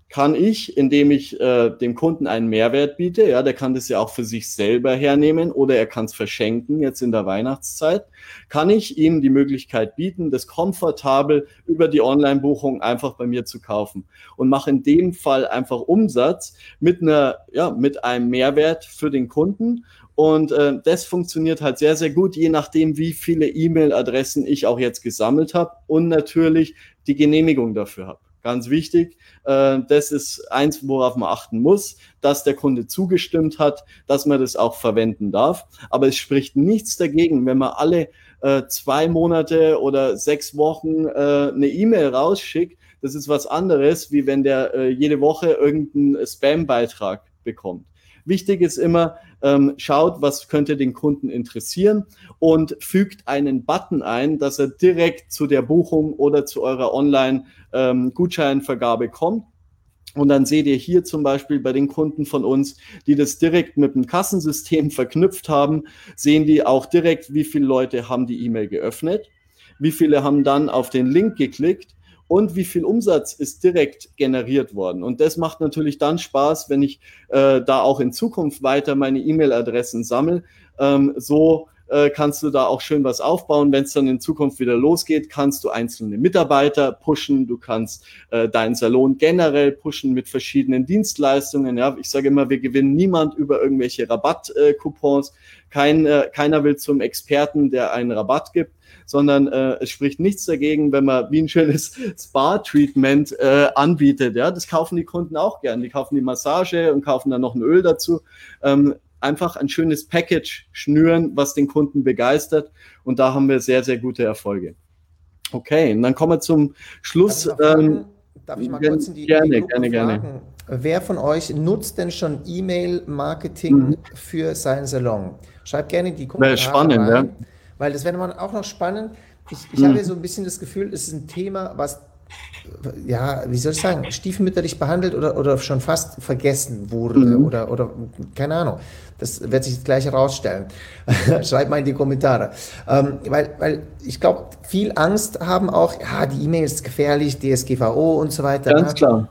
kann ich, indem ich dem Kunden einen Mehrwert biete, ja, der kann das ja auch für sich selber hernehmen oder er kann es verschenken jetzt in der Weihnachtszeit, kann ich ihm die Möglichkeit bieten, das komfortabel über die Online-Buchung einfach bei mir zu kaufen und mache in dem Fall einfach Umsatz mit einem Mehrwert für den Kunden. Und das funktioniert halt sehr, sehr gut, je nachdem, wie viele E-Mail-Adressen ich auch jetzt gesammelt habe und natürlich die Genehmigung dafür habe. Ganz wichtig, das ist eins, worauf man achten muss, dass der Kunde zugestimmt hat, dass man das auch verwenden darf. Aber es spricht nichts dagegen, wenn man alle 2 Monate oder 6 Wochen eine E-Mail rausschickt. Das ist was anderes, wie wenn der jede Woche irgendeinen Spam-Beitrag bekommt. Wichtig ist immer, schaut, was könnte den Kunden interessieren und fügt einen Button ein, dass er direkt zu der Buchung oder zu eurer Online-Gutscheinvergabe kommt. Und dann seht ihr hier zum Beispiel bei den Kunden von uns, die das direkt mit dem Kassensystem verknüpft haben, sehen die auch direkt, wie viele Leute haben die E-Mail geöffnet, wie viele haben dann auf den Link geklickt und wie viel Umsatz ist direkt generiert worden. Und das macht natürlich dann Spaß, wenn ich da auch in Zukunft weiter meine E-Mail-Adressen sammle. So kannst du da auch schön was aufbauen. Wenn es dann in Zukunft wieder losgeht, kannst du einzelne Mitarbeiter pushen, du kannst deinen Salon generell pushen mit verschiedenen Dienstleistungen. Ja, ich sage immer, wir gewinnen niemand über irgendwelche Rabattcoupons. Keiner will zum Experten, der einen Rabatt gibt, sondern es spricht nichts dagegen, wenn man wie ein schönes Spa-Treatment anbietet. Ja, das kaufen die Kunden auch gern. Die kaufen die Massage und kaufen dann noch ein Öl dazu. Einfach ein schönes Package schnüren, was den Kunden begeistert. Und da haben wir sehr, sehr gute Erfolge. Okay, und dann kommen wir zum Schluss. Darf ich mal kurz in die Gruppe fragen? Wer von euch nutzt denn schon E-Mail-Marketing für seinen Salon? Schreibt gerne in die Kommentare spannend, rein, ja. Weil das wäre auch noch spannend. Ich habe ja so ein bisschen das Gefühl, es ist ein Thema, was, ja, wie soll ich sagen, stiefmütterlich behandelt oder schon fast vergessen wurde oder keine Ahnung. Das wird sich jetzt gleich herausstellen. Schreibt mal in die Kommentare. Weil ich glaube, viel Angst haben auch, die E-Mail ist gefährlich, DSGVO und so weiter. Ganz klar.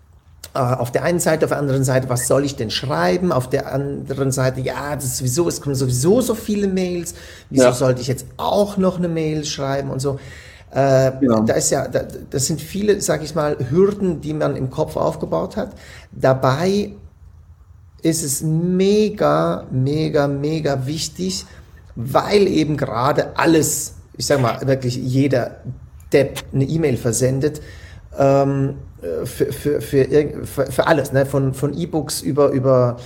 Auf der einen Seite, auf der anderen Seite, was soll ich denn schreiben? Auf der anderen Seite, das ist sowieso, es kommen sowieso so viele Mails. Wieso sollte ich jetzt auch noch eine Mail schreiben und so? Das sind viele, sag ich mal, Hürden, die man im Kopf aufgebaut hat. Dabei ist es mega, mega, mega wichtig, weil eben gerade alles, ich sag mal, wirklich jeder Depp eine E-Mail versendet, für alles, ne? Von E-Books über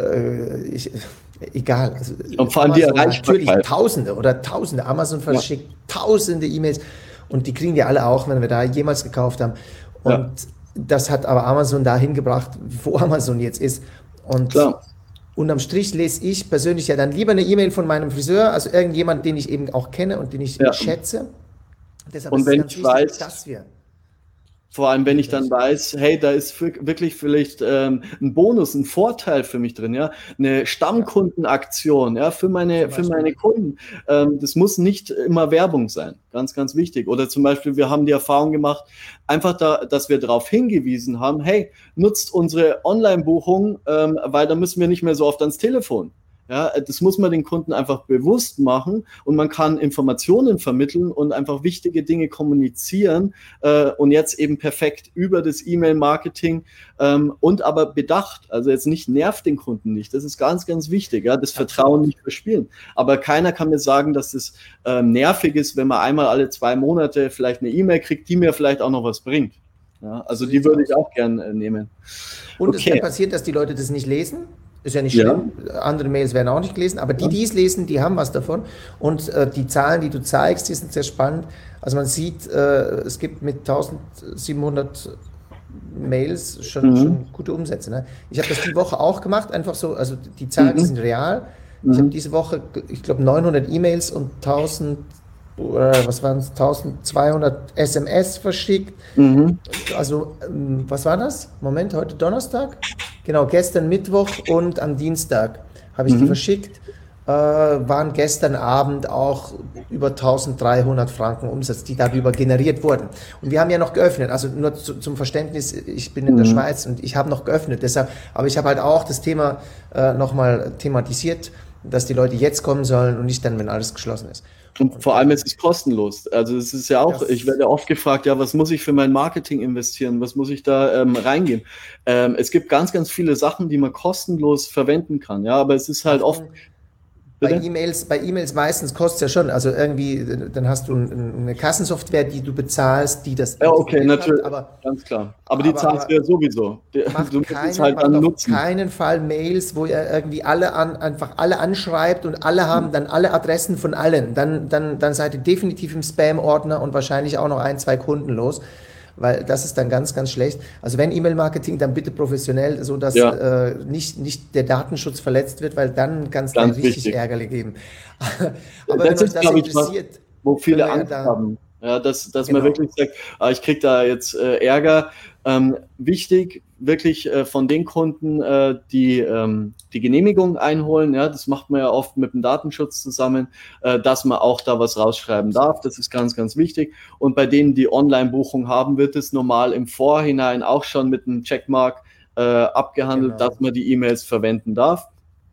egal. Also und vor allem die Erreichbarkeit. Natürlich Tausende. Amazon verschickt Tausende E-Mails und die kriegen die alle auch, wenn wir da jemals gekauft haben. Und das hat aber Amazon dahin gebracht, wo Amazon jetzt ist. Und unterm Strich lese ich persönlich ja dann lieber eine E-Mail von meinem Friseur, also irgendjemand, den ich eben auch kenne und den ich schätze. Deshalb und ist wenn es ganz ich wichtig, weiß, dass wir vor allem, wenn ich dann weiß, hey, da ist wirklich vielleicht ein Bonus, ein Vorteil für mich drin, ja, eine Stammkundenaktion, ja, für meine Kunden. Das muss nicht immer Werbung sein, ganz, ganz wichtig. Oder zum Beispiel, wir haben die Erfahrung gemacht, einfach dass wir darauf hingewiesen haben, hey, nutzt unsere Online-Buchung, weil da müssen wir nicht mehr so oft ans Telefon. Ja, das muss man den Kunden einfach bewusst machen und man kann Informationen vermitteln und einfach wichtige Dinge kommunizieren und jetzt eben perfekt über das E-Mail-Marketing und aber bedacht, also jetzt nicht nervt den Kunden nicht, das ist ganz, ganz wichtig, ja, das Vertrauen nicht verspielen. Aber keiner kann mir sagen, dass es nervig ist, wenn man einmal alle 2 Monate vielleicht eine E-Mail kriegt, die mir vielleicht auch noch was bringt. Ja, also die würde ich auch gern nehmen. Und es kann passieren, dass die Leute das nicht lesen. Ist ja nicht schlimm. Andere Mails werden auch nicht gelesen, aber die es lesen, die haben was davon. Und die Zahlen, die du zeigst, die sind sehr spannend. Also man sieht, es gibt mit 1700 Mails schon gute Umsätze. Ne? Ich habe das die Woche auch gemacht, einfach so, also die Zahlen sind real. Ich habe diese Woche, ich glaube, 900 E-Mails und 1200 SMS verschickt. Also, was war das? Moment, heute Donnerstag? Genau, gestern Mittwoch und am Dienstag habe ich die verschickt. waren gestern Abend auch über 1300 Franken Umsatz, die darüber generiert wurden. Und wir haben ja noch geöffnet, also nur zum Verständnis, ich bin in der Schweiz und ich habe noch geöffnet, deshalb, aber ich habe halt auch das Thema nochmal thematisiert, dass die Leute jetzt kommen sollen und nicht dann, wenn alles geschlossen ist. Und vor allem ist es kostenlos. Also es ist ja auch, ich werde ja oft gefragt, ja, was muss ich für mein Marketing investieren? Was muss ich da reingehen? Es gibt ganz, ganz viele Sachen, die man kostenlos verwenden kann. Ja, aber es ist halt oft... Bei E-Mails meistens kostet es ja schon, also irgendwie, dann hast du eine Kassensoftware, die du bezahlst, die das... Ja, okay, natürlich, ganz klar. Aber die zahlst du ja sowieso. Du musst es halt dann nutzen. Auf keinen Fall Mails, wo er irgendwie einfach alle anschreibt und alle haben dann alle Adressen von allen. Dann seid ihr definitiv im Spam-Ordner und wahrscheinlich auch noch 1, 2 Kunden los. Weil das ist dann ganz, ganz schlecht. Also wenn E-Mail-Marketing, dann bitte professionell, so dass nicht der Datenschutz verletzt wird, weil dann kann es dann richtig Ärgerlich geben. Aber das ist, glaube ich, was, wo viele Angst haben. Ja, dass man wirklich sagt, ich kriege da jetzt Ärger. Wichtig, wirklich von den Kunden, die Genehmigung einholen, ja, das macht man ja oft mit dem Datenschutz zusammen, dass man auch da was rausschreiben darf, das ist ganz, ganz wichtig. Und bei denen, die Online-Buchung haben, wird es normal im Vorhinein auch schon mit einem Checkmark abgehandelt, dass man die E-Mails verwenden darf.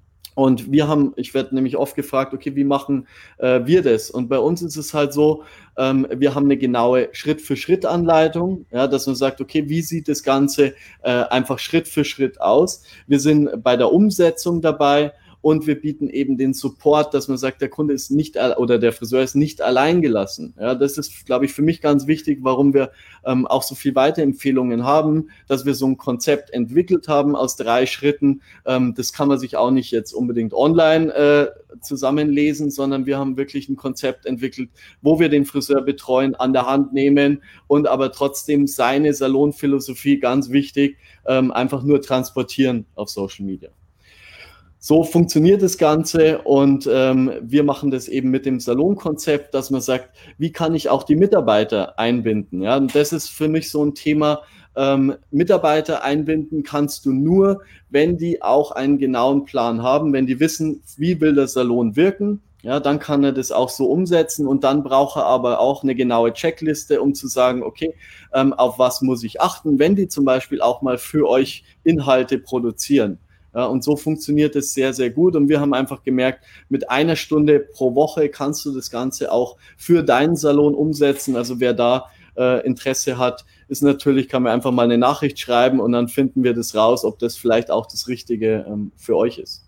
Und ich werde nämlich oft gefragt, okay, wie machen wir das? Und bei uns ist es halt so, wir haben eine genaue Schritt-für-Schritt-Anleitung, ja, dass man sagt, okay, wie sieht das Ganze einfach Schritt für Schritt aus? Wir sind bei der Umsetzung dabei und wir bieten eben den Support, dass man sagt, der Kunde ist nicht oder der Friseur ist nicht allein gelassen. Ja, das ist, glaube ich, für mich ganz wichtig, warum wir auch so viel Weiterempfehlungen haben, dass wir so ein Konzept entwickelt haben aus 3 Schritten. Das kann man sich auch nicht jetzt unbedingt online zusammenlesen, sondern wir haben wirklich ein Konzept entwickelt, wo wir den Friseur betreuen, an der Hand nehmen und aber trotzdem seine Salonphilosophie, ganz wichtig, einfach nur transportieren auf Social Media. So funktioniert das Ganze und wir machen das eben mit dem Salonkonzept, dass man sagt, wie kann ich auch die Mitarbeiter einbinden? Ja, und das ist für mich so ein Thema. Mitarbeiter einbinden kannst du nur, wenn die auch einen genauen Plan haben, wenn die wissen, wie will der Salon wirken. Ja, dann kann er das auch so umsetzen und dann braucht er aber auch eine genaue Checkliste, um zu sagen, okay, auf was muss ich achten, wenn die zum Beispiel auch mal für euch Inhalte produzieren. Ja, und so funktioniert es sehr, sehr gut. Und wir haben einfach gemerkt, mit 1 Stunde pro Woche kannst du das Ganze auch für deinen Salon umsetzen. Also wer da Interesse hat, ist natürlich, kann man einfach mal eine Nachricht schreiben und dann finden wir das raus, ob das vielleicht auch das Richtige für euch ist.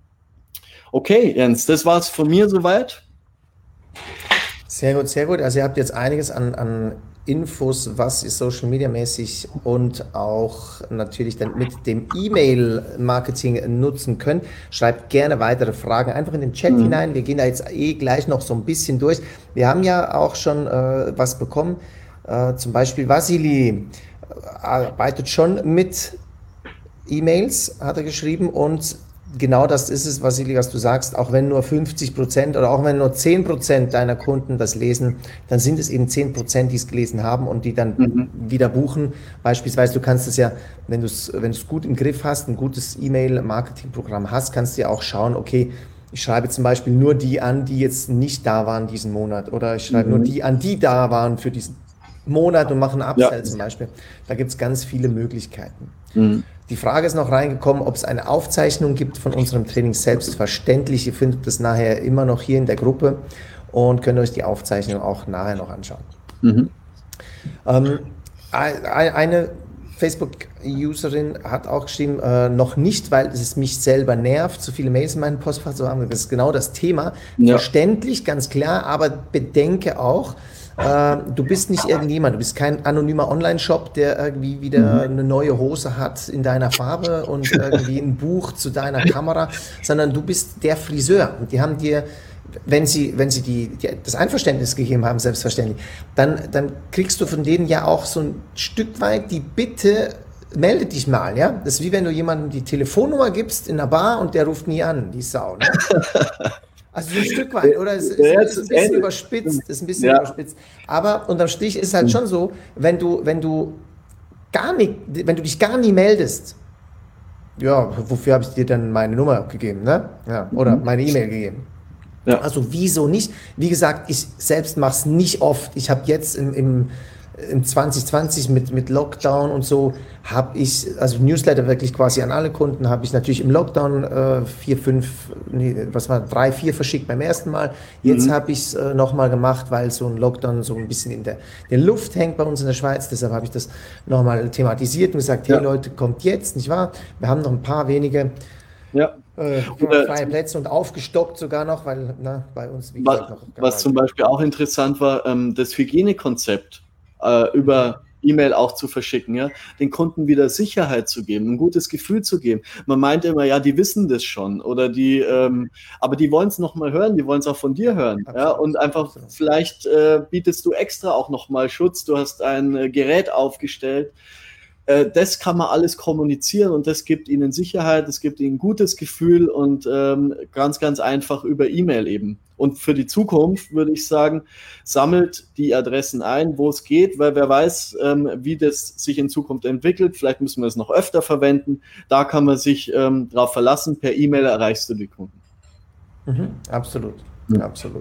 Okay, Jens, das war's von mir soweit. Sehr gut, sehr gut. Also ihr habt jetzt einiges an Infos, was ihr Social Media mäßig und auch natürlich dann mit dem E-Mail-Marketing nutzen könnt. Schreibt gerne weitere Fragen einfach in den Chat hinein. Wir gehen da jetzt gleich noch so ein bisschen durch. Wir haben ja auch schon was bekommen. Zum Beispiel Vasili arbeitet schon mit E-Mails, hat er geschrieben, und genau das ist es, Vasili, was du sagst. Auch wenn nur 50% oder auch wenn nur 10% deiner Kunden das lesen, dann sind es eben 10%, die es gelesen haben und die dann wieder buchen. Beispielsweise, du kannst es ja, wenn du es gut im Griff hast, ein gutes E-Mail-Marketing-Programm hast, kannst du ja auch schauen, okay, ich schreibe zum Beispiel nur die an, die jetzt nicht da waren diesen Monat, oder ich schreibe nur die an, die da waren für diesen Monat und machen Upsell zum Beispiel. Da gibt es ganz viele Möglichkeiten. Die Frage ist noch reingekommen, ob es eine Aufzeichnung gibt von unserem Training. Selbstverständlich. Ihr findet das nachher immer noch hier in der Gruppe und könnt euch die Aufzeichnung auch nachher noch anschauen. Eine Facebook-Userin hat auch geschrieben, noch nicht, weil es mich selber nervt, so viele Mails in meinem Postfach zu haben. Das ist genau das Thema. Verständlich, ganz klar, aber bedenke auch, du bist nicht irgendjemand, du bist kein anonymer Online-Shop, der irgendwie wieder eine neue Hose hat in deiner Farbe und irgendwie ein Buch zu deiner Kamera, sondern du bist der Friseur. Und die haben dir, wenn sie das Einverständnis gegeben haben, selbstverständlich, dann kriegst du von denen ja auch so ein Stück weit die Bitte, melde dich mal, ja? Das ist wie wenn du jemandem die Telefonnummer gibst in einer Bar und der ruft nie an, die Sau, ne? Also so ein Stück weit, oder? Es ist ein bisschen überspitzt, aber unterm Strich ist es halt schon so, wenn du dich gar nie meldest, ja, wofür habe ich dir dann meine Nummer gegeben, ne? Ja, oder meine E-Mail gegeben. Ja. Also wieso nicht? Wie gesagt, ich selbst mache es nicht oft. Ich habe jetzt im 2020 mit Lockdown und so, habe ich, also Newsletter wirklich quasi an alle Kunden, habe ich natürlich im Lockdown 3, 4 verschickt beim ersten Mal. Jetzt habe ich es nochmal gemacht, weil so ein Lockdown so ein bisschen in der Luft hängt bei uns in der Schweiz. Deshalb habe ich das nochmal thematisiert und gesagt, hey Leute, kommt jetzt, nicht wahr? Wir haben noch ein paar wenige freie Plätze und aufgestockt sogar noch, weil bei uns, wie gesagt, noch... Was zum Beispiel auch interessant war, das Hygienekonzept über E-Mail auch zu verschicken, ja, den Kunden wieder Sicherheit zu geben, ein gutes Gefühl zu geben. Man meint immer, ja, die wissen das schon oder die, aber die wollen es nochmal hören, die wollen es auch von dir hören. Absolut, ja, und einfach vielleicht bietest du extra auch nochmal Schutz, du hast ein Gerät aufgestellt. Das kann man alles kommunizieren und das gibt ihnen Sicherheit, es gibt ihnen ein gutes Gefühl und ganz, ganz einfach über E-Mail eben. Und für die Zukunft würde ich sagen, sammelt die Adressen ein, wo es geht, weil wer weiß, wie das sich in Zukunft entwickelt. Vielleicht müssen wir es noch öfter verwenden. Da kann man sich drauf verlassen. Per E-Mail erreichst du die Kunden. Absolut, absolut.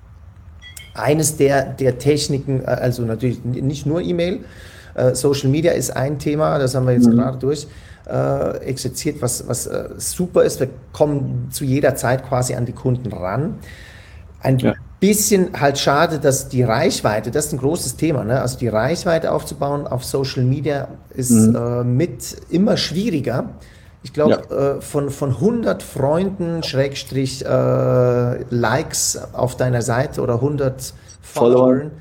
Eines der Techniken, also natürlich nicht nur E-Mail, Social Media ist ein Thema, das haben wir jetzt gerade durch exerziert, was super ist. Wir kommen zu jeder Zeit quasi an die Kunden ran. Ein bisschen halt schade, dass die Reichweite, das ist ein großes Thema, ne? Also die Reichweite aufzubauen auf Social Media ist mit immer schwieriger. Ich glaube, von 100 Freunden, Schrägstrich, Likes auf deiner Seite oder 100 Followern,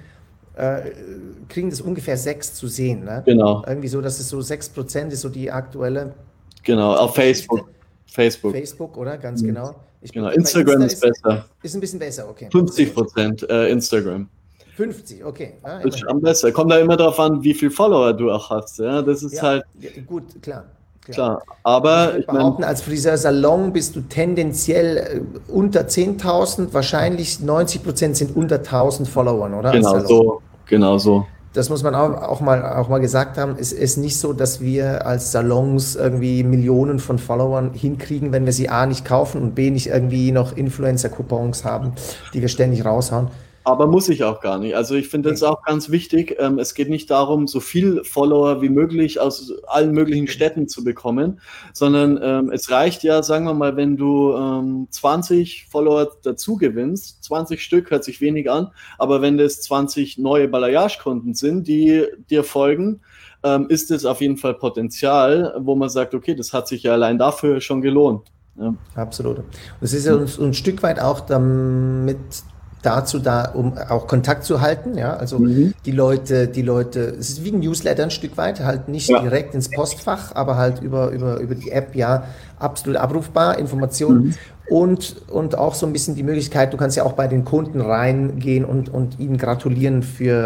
kriegen das ungefähr 6 zu sehen. Ne? Genau. Irgendwie so, dass es so 6% ist, so die aktuelle. Genau, auf Facebook. Facebook, oder? Ganz genau. Instagram ist besser. Ist ein bisschen besser, okay. 50% Instagram. 50, okay. Das ist am besten. Kommt da immer darauf an, wie viele Follower du auch hast. Ja, das ist halt. Gut, klar. Aber ich behaupten, als Friseursalon bist du tendenziell unter 10.000, wahrscheinlich 90% sind unter 1.000 Followern, oder? Genau so. Das muss man auch mal gesagt haben. Es ist nicht so, dass wir als Salons irgendwie Millionen von Followern hinkriegen, wenn wir sie A nicht kaufen und B nicht irgendwie noch Influencer-Coupons haben, die wir ständig raushauen. Aber muss ich auch gar nicht. Also ich finde das auch ganz wichtig. Es geht nicht darum, so viel Follower wie möglich aus allen möglichen Städten zu bekommen, sondern es reicht ja, sagen wir mal, wenn du 20 Follower dazu gewinnst, 20 Stück, hört sich wenig an, aber wenn das 20 neue Balayage-Kunden sind, die dir folgen, ist es auf jeden Fall Potenzial, wo man sagt, okay, das hat sich ja allein dafür schon gelohnt. Ja. Absolut. Und es ist ja ein Stück weit auch damit dazu da, um auch Kontakt zu halten, ja, also die Leute, es ist wie ein Newsletter ein Stück weit, halt nicht direkt ins Postfach, aber halt über die App, ja, absolut abrufbar, Informationen und auch so ein bisschen die Möglichkeit, du kannst ja auch bei den Kunden reingehen und ihnen gratulieren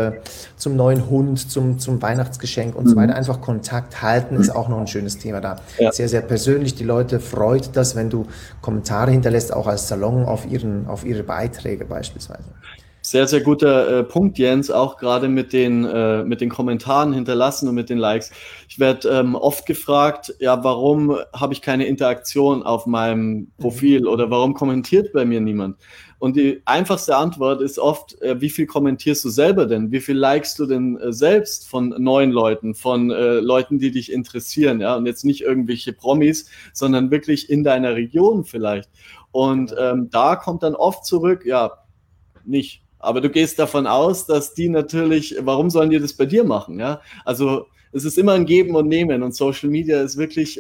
zum neuen Hund, zum Weihnachtsgeschenk und so weiter, einfach Kontakt halten, ist auch noch ein schönes Thema da. Ja. Sehr, sehr persönlich, die Leute freut das, wenn du Kommentare hinterlässt, auch als Salon auf ihre Beiträge beispielsweise. Sehr, sehr guter Punkt, Jens, auch gerade mit den Kommentaren hinterlassen und mit den Likes. Ich werde oft gefragt, ja, warum habe ich keine Interaktion auf meinem Profil oder warum kommentiert bei mir niemand? Und die einfachste Antwort ist oft, wie viel kommentierst du selber denn? Wie viel likest du denn selbst von neuen Leuten, von Leuten, die dich interessieren? Ja? Und jetzt nicht irgendwelche Promis, sondern wirklich in deiner Region vielleicht. Und da kommt dann oft zurück, ja, nicht. Aber du gehst davon aus, dass die natürlich, warum sollen die das bei dir machen? Ja? Also es ist immer ein Geben und Nehmen und Social Media ist wirklich,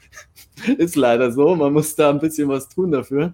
ist leider so, man muss da ein bisschen was tun dafür,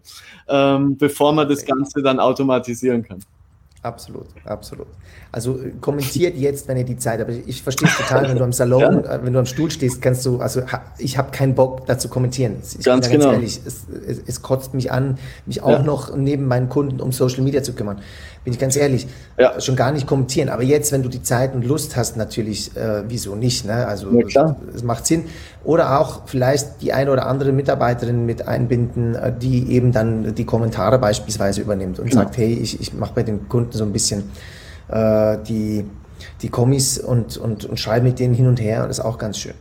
bevor man das Ganze dann automatisieren kann. Absolut, absolut. Also kommentiert jetzt, wenn ihr die Zeit habt. Ich verstehe es total, wenn du am Salon, wenn du am Stuhl stehst, kannst du, also ich habe keinen Bock, da zu kommentieren. Ganz ehrlich, es kotzt mich an, mich auch noch neben meinen Kunden um Social Media zu kümmern. Bin ich ganz ehrlich, schon gar nicht kommentieren. Aber jetzt, wenn du die Zeit und Lust hast, natürlich, wieso nicht? Ne? Also es macht Sinn. Oder auch vielleicht die eine oder andere Mitarbeiterin mit einbinden, die eben dann die Kommentare beispielsweise übernimmt und sagt, hey, ich mache bei den Kunden so ein bisschen die Kommis und schreibe mit denen hin und her. Und das ist auch ganz schön.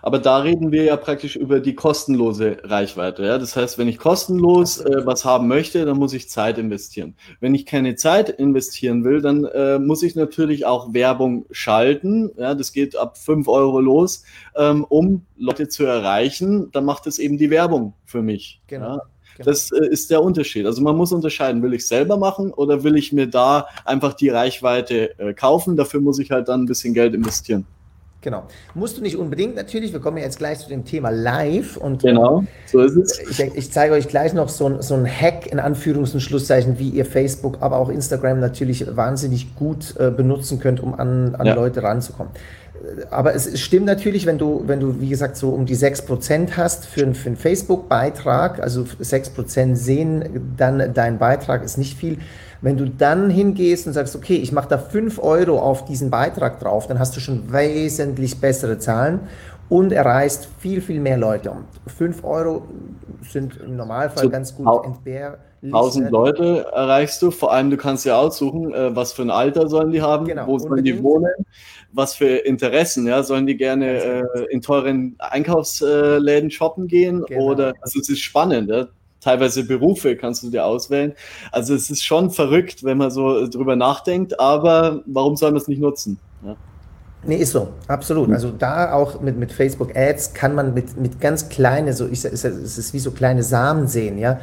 Aber da reden wir ja praktisch über die kostenlose Reichweite. Ja? Das heißt, wenn ich kostenlos was haben möchte, dann muss ich Zeit investieren. Wenn ich keine Zeit investieren will, dann muss ich natürlich auch Werbung schalten. Ja? Das geht ab 5 Euro los, um Leute zu erreichen. Dann macht es eben die Werbung für mich. Genau. Ja? Das ist der Unterschied. Also man muss unterscheiden, will ich selber machen oder will ich mir da einfach die Reichweite kaufen? Dafür muss ich halt dann ein bisschen Geld investieren. Genau. Musst du nicht unbedingt natürlich. Wir kommen ja jetzt gleich zu dem Thema Live. Und genau, so ist es. Ich zeige euch gleich noch so ein Hack in Anführungs- und Schlusszeichen, wie ihr Facebook, aber auch Instagram natürlich wahnsinnig gut benutzen könnt, um an Leute ranzukommen. Aber es stimmt natürlich, wenn du, wie gesagt, so um die 6% hast für einen Facebook-Beitrag, also 6% sehen dann dein Beitrag, ist nicht viel. Wenn du dann hingehst und sagst, okay, ich mache da 5 Euro auf diesen Beitrag drauf, dann hast du schon wesentlich bessere Zahlen und erreichst viel, viel mehr Leute. Und 5 Euro sind im Normalfall ganz gut entbehrlich. 1000 Leute erreichst du, vor allem du kannst ja aussuchen, was für ein Alter sollen die haben, wo sollen die wohnen, was für Interessen, ja, sollen die gerne in teuren Einkaufsläden shoppen gehen oder, also es ist spannend, ja? Teilweise Berufe kannst du dir auswählen, also es ist schon verrückt, wenn man so drüber nachdenkt, aber warum soll man es nicht nutzen? Ja? Nee, ist so, absolut. Also da auch mit Facebook Ads kann man mit ganz kleinen, es ist wie so kleine Samen sehen, ja.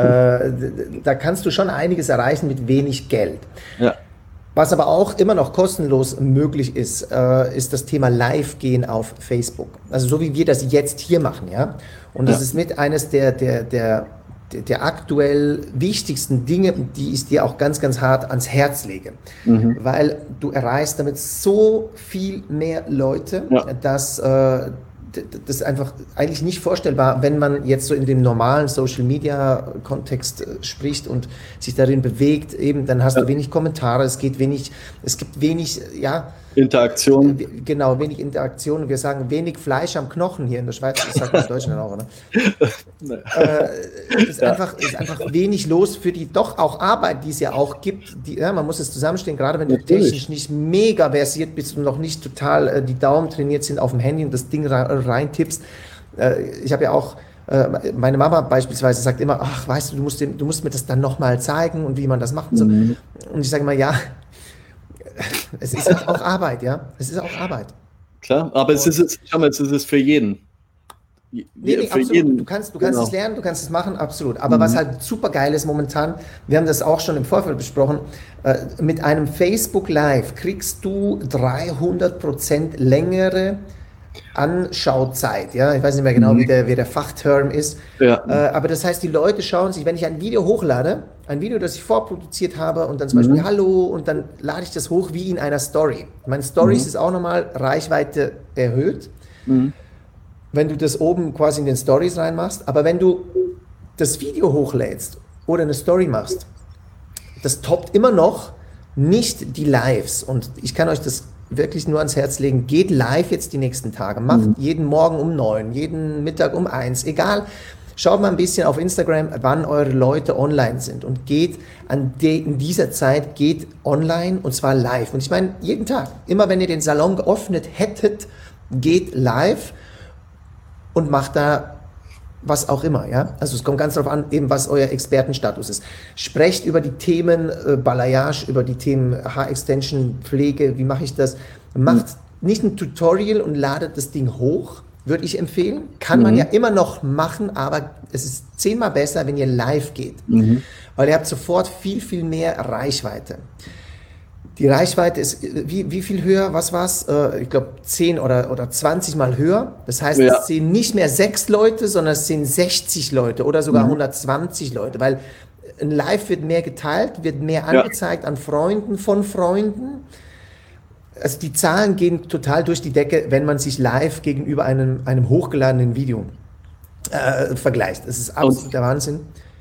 Da kannst du schon einiges erreichen mit wenig Geld. Ja. Was aber auch immer noch kostenlos möglich ist, ist das Thema Live-Gehen auf Facebook. Also so wie wir das jetzt hier machen, ja. Und das ist mit eines der aktuell wichtigsten Dinge, die ich dir auch ganz, ganz hart ans Herz lege. Weil du erreichst damit so viel mehr Leute, dass das einfach eigentlich nicht vorstellbar, wenn man jetzt so in dem normalen Social-Media-Kontext spricht und sich darin bewegt, eben, dann hast du wenig Kommentare, es gibt wenig, Interaktion. Genau, wenig Interaktion. Wir sagen wenig Fleisch am Knochen hier in der Schweiz, das sagt man in Deutschland auch, oder? Es ist einfach wenig los für die doch auch Arbeit, die es ja auch gibt. Man muss es zusammenstehen, gerade wenn du technisch nicht mega versiert bist und noch nicht total die Daumen trainiert sind auf dem Handy und das Ding reintippst. Ich habe ja auch, meine Mama beispielsweise sagt immer, ach, weißt du, du musst mir das dann nochmal zeigen und wie man das macht und so. Und ich sage immer, ja, es ist halt auch Arbeit, ja. Es ist auch Arbeit. Klar, aber es ist für jeden. Nee, absolut. Jeden. Du kannst es lernen, du kannst es machen, absolut. Aber was halt super geil ist momentan, wir haben das auch schon im Vorfeld besprochen, mit einem Facebook Live kriegst du 300% längere Anschauzeit, ja, ich weiß nicht mehr genau, wie der Fachterm ist, aber das heißt, die Leute schauen sich, wenn ich ein Video hochlade, ein Video, das ich vorproduziert habe und dann zum Beispiel Hallo und dann lade ich das hoch wie in einer Story. Meine Stories ist auch nochmal Reichweite erhöht, wenn du das oben quasi in den Stories reinmachst, aber wenn du das Video hochlädst oder eine Story machst, das toppt immer noch nicht die Lives und ich kann euch das wirklich nur ans Herz legen, geht live jetzt die nächsten Tage, macht jeden Morgen um 9, jeden Mittag um 1, egal, schaut mal ein bisschen auf Instagram, wann eure Leute online sind und geht in dieser Zeit, geht online und zwar live. Und ich meine, jeden Tag, immer wenn ihr den Salon geöffnet hättet, geht live und macht da was auch immer, ja. Also es kommt ganz darauf an, eben was euer Expertenstatus ist. Sprecht über die Themen Balayage, über die Themen Haarextension, Pflege, wie mache ich das? Macht nicht ein Tutorial und ladet das Ding hoch, würde ich empfehlen. Kann man ja immer noch machen, aber es ist 10-mal besser, wenn ihr live geht. Weil ihr habt sofort viel, viel mehr Reichweite. Die Reichweite ist wie viel höher? Was war's? Ich glaube 10 oder 20 Mal höher. Das heißt, es sehen nicht mehr 6 Leute, sondern es sehen 60 Leute oder sogar 120 Leute, weil ein Live wird mehr geteilt, wird mehr angezeigt an Freunden von Freunden. Also die Zahlen gehen total durch die Decke, wenn man sich live gegenüber einem hochgeladenen Video vergleicht. Das ist absolut der Wahnsinn.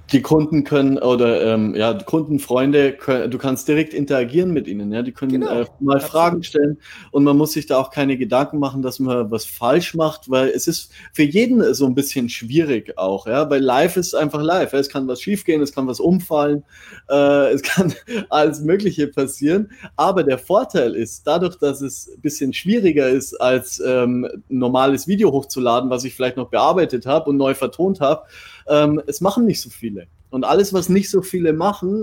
Die Kunden können oder die Kundenfreunde, du kannst direkt interagieren mit ihnen. Ja, die können mal Fragen stellen und man muss sich da auch keine Gedanken machen, dass man was falsch macht, weil es ist für jeden so ein bisschen schwierig auch. Ja, weil live ist einfach live. Es kann was schiefgehen, es kann was umfallen, es kann alles Mögliche passieren. Aber der Vorteil ist, dadurch, dass es ein bisschen schwieriger ist, als normales Video hochzuladen, was ich vielleicht noch bearbeitet habe und neu vertont habe, es machen nicht so viele. Und alles, was nicht so viele machen,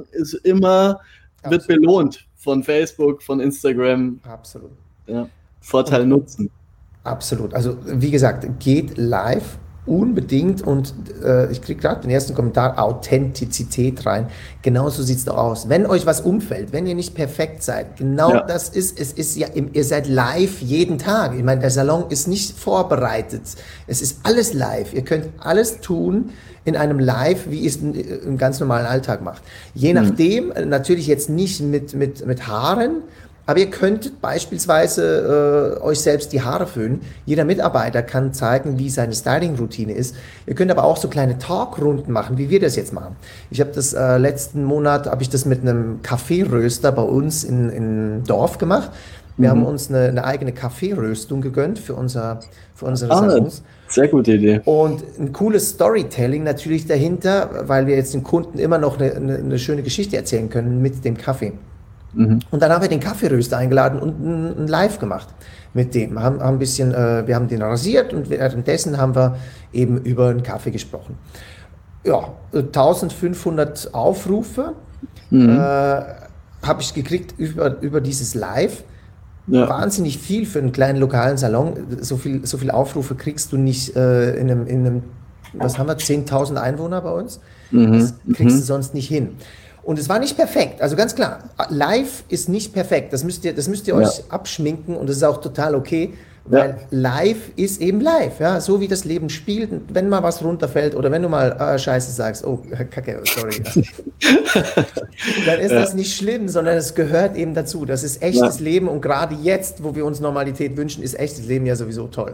wird belohnt von Facebook, von Instagram. Absolut. Ja, Vorteil nutzen. Absolut. Also wie gesagt, geht live unbedingt und ich kriege gerade den ersten Kommentar, Authentizität rein. Genauso sieht es doch aus. Wenn euch was umfällt, wenn ihr nicht perfekt seid, das ist, es ist ja, ihr seid live jeden Tag. Ich meine, der Salon ist nicht vorbereitet. Es ist alles live. Ihr könnt alles tun in einem Live, wie ihr es im ganz normalen Alltag macht. Je nachdem, natürlich jetzt nicht mit Haaren, aber ihr könntet beispielsweise euch selbst die Haare föhnen. Jeder Mitarbeiter kann zeigen, wie seine Styling-Routine ist. Ihr könnt aber auch so kleine Talkrunden machen, wie wir das jetzt machen. Ich habe das letzten Monat, mit einem Kaffeeröster bei uns im Dorf gemacht. Wir haben uns eine eigene Kaffeeröstung gegönnt für unsere Salons. Sehr gute Idee. Und ein cooles Storytelling natürlich dahinter, weil wir jetzt den Kunden immer noch eine schöne Geschichte erzählen können mit dem Kaffee. Und dann haben wir den Kaffeeröster eingeladen und ein Live gemacht mit dem. Wir haben den rasiert und währenddessen haben wir eben über den Kaffee gesprochen. Ja, 1500 Aufrufe habe ich gekriegt über dieses Live. Ja. Wahnsinnig viel für einen kleinen lokalen Salon. So viel Aufrufe kriegst du nicht in einem, was haben wir, 10.000 Einwohner bei uns? Das kriegst du sonst nicht hin. Und es war nicht perfekt, also ganz klar, live ist nicht perfekt, das müsst ihr euch abschminken und das ist auch total okay, weil live ist eben live, ja, so wie das Leben spielt, wenn mal was runterfällt oder wenn du mal Scheiße sagst, oh, Kacke, sorry, dann ist das nicht schlimm, sondern es gehört eben dazu, das ist echtes Leben und gerade jetzt, wo wir uns Normalität wünschen, ist echtes Leben ja sowieso toll.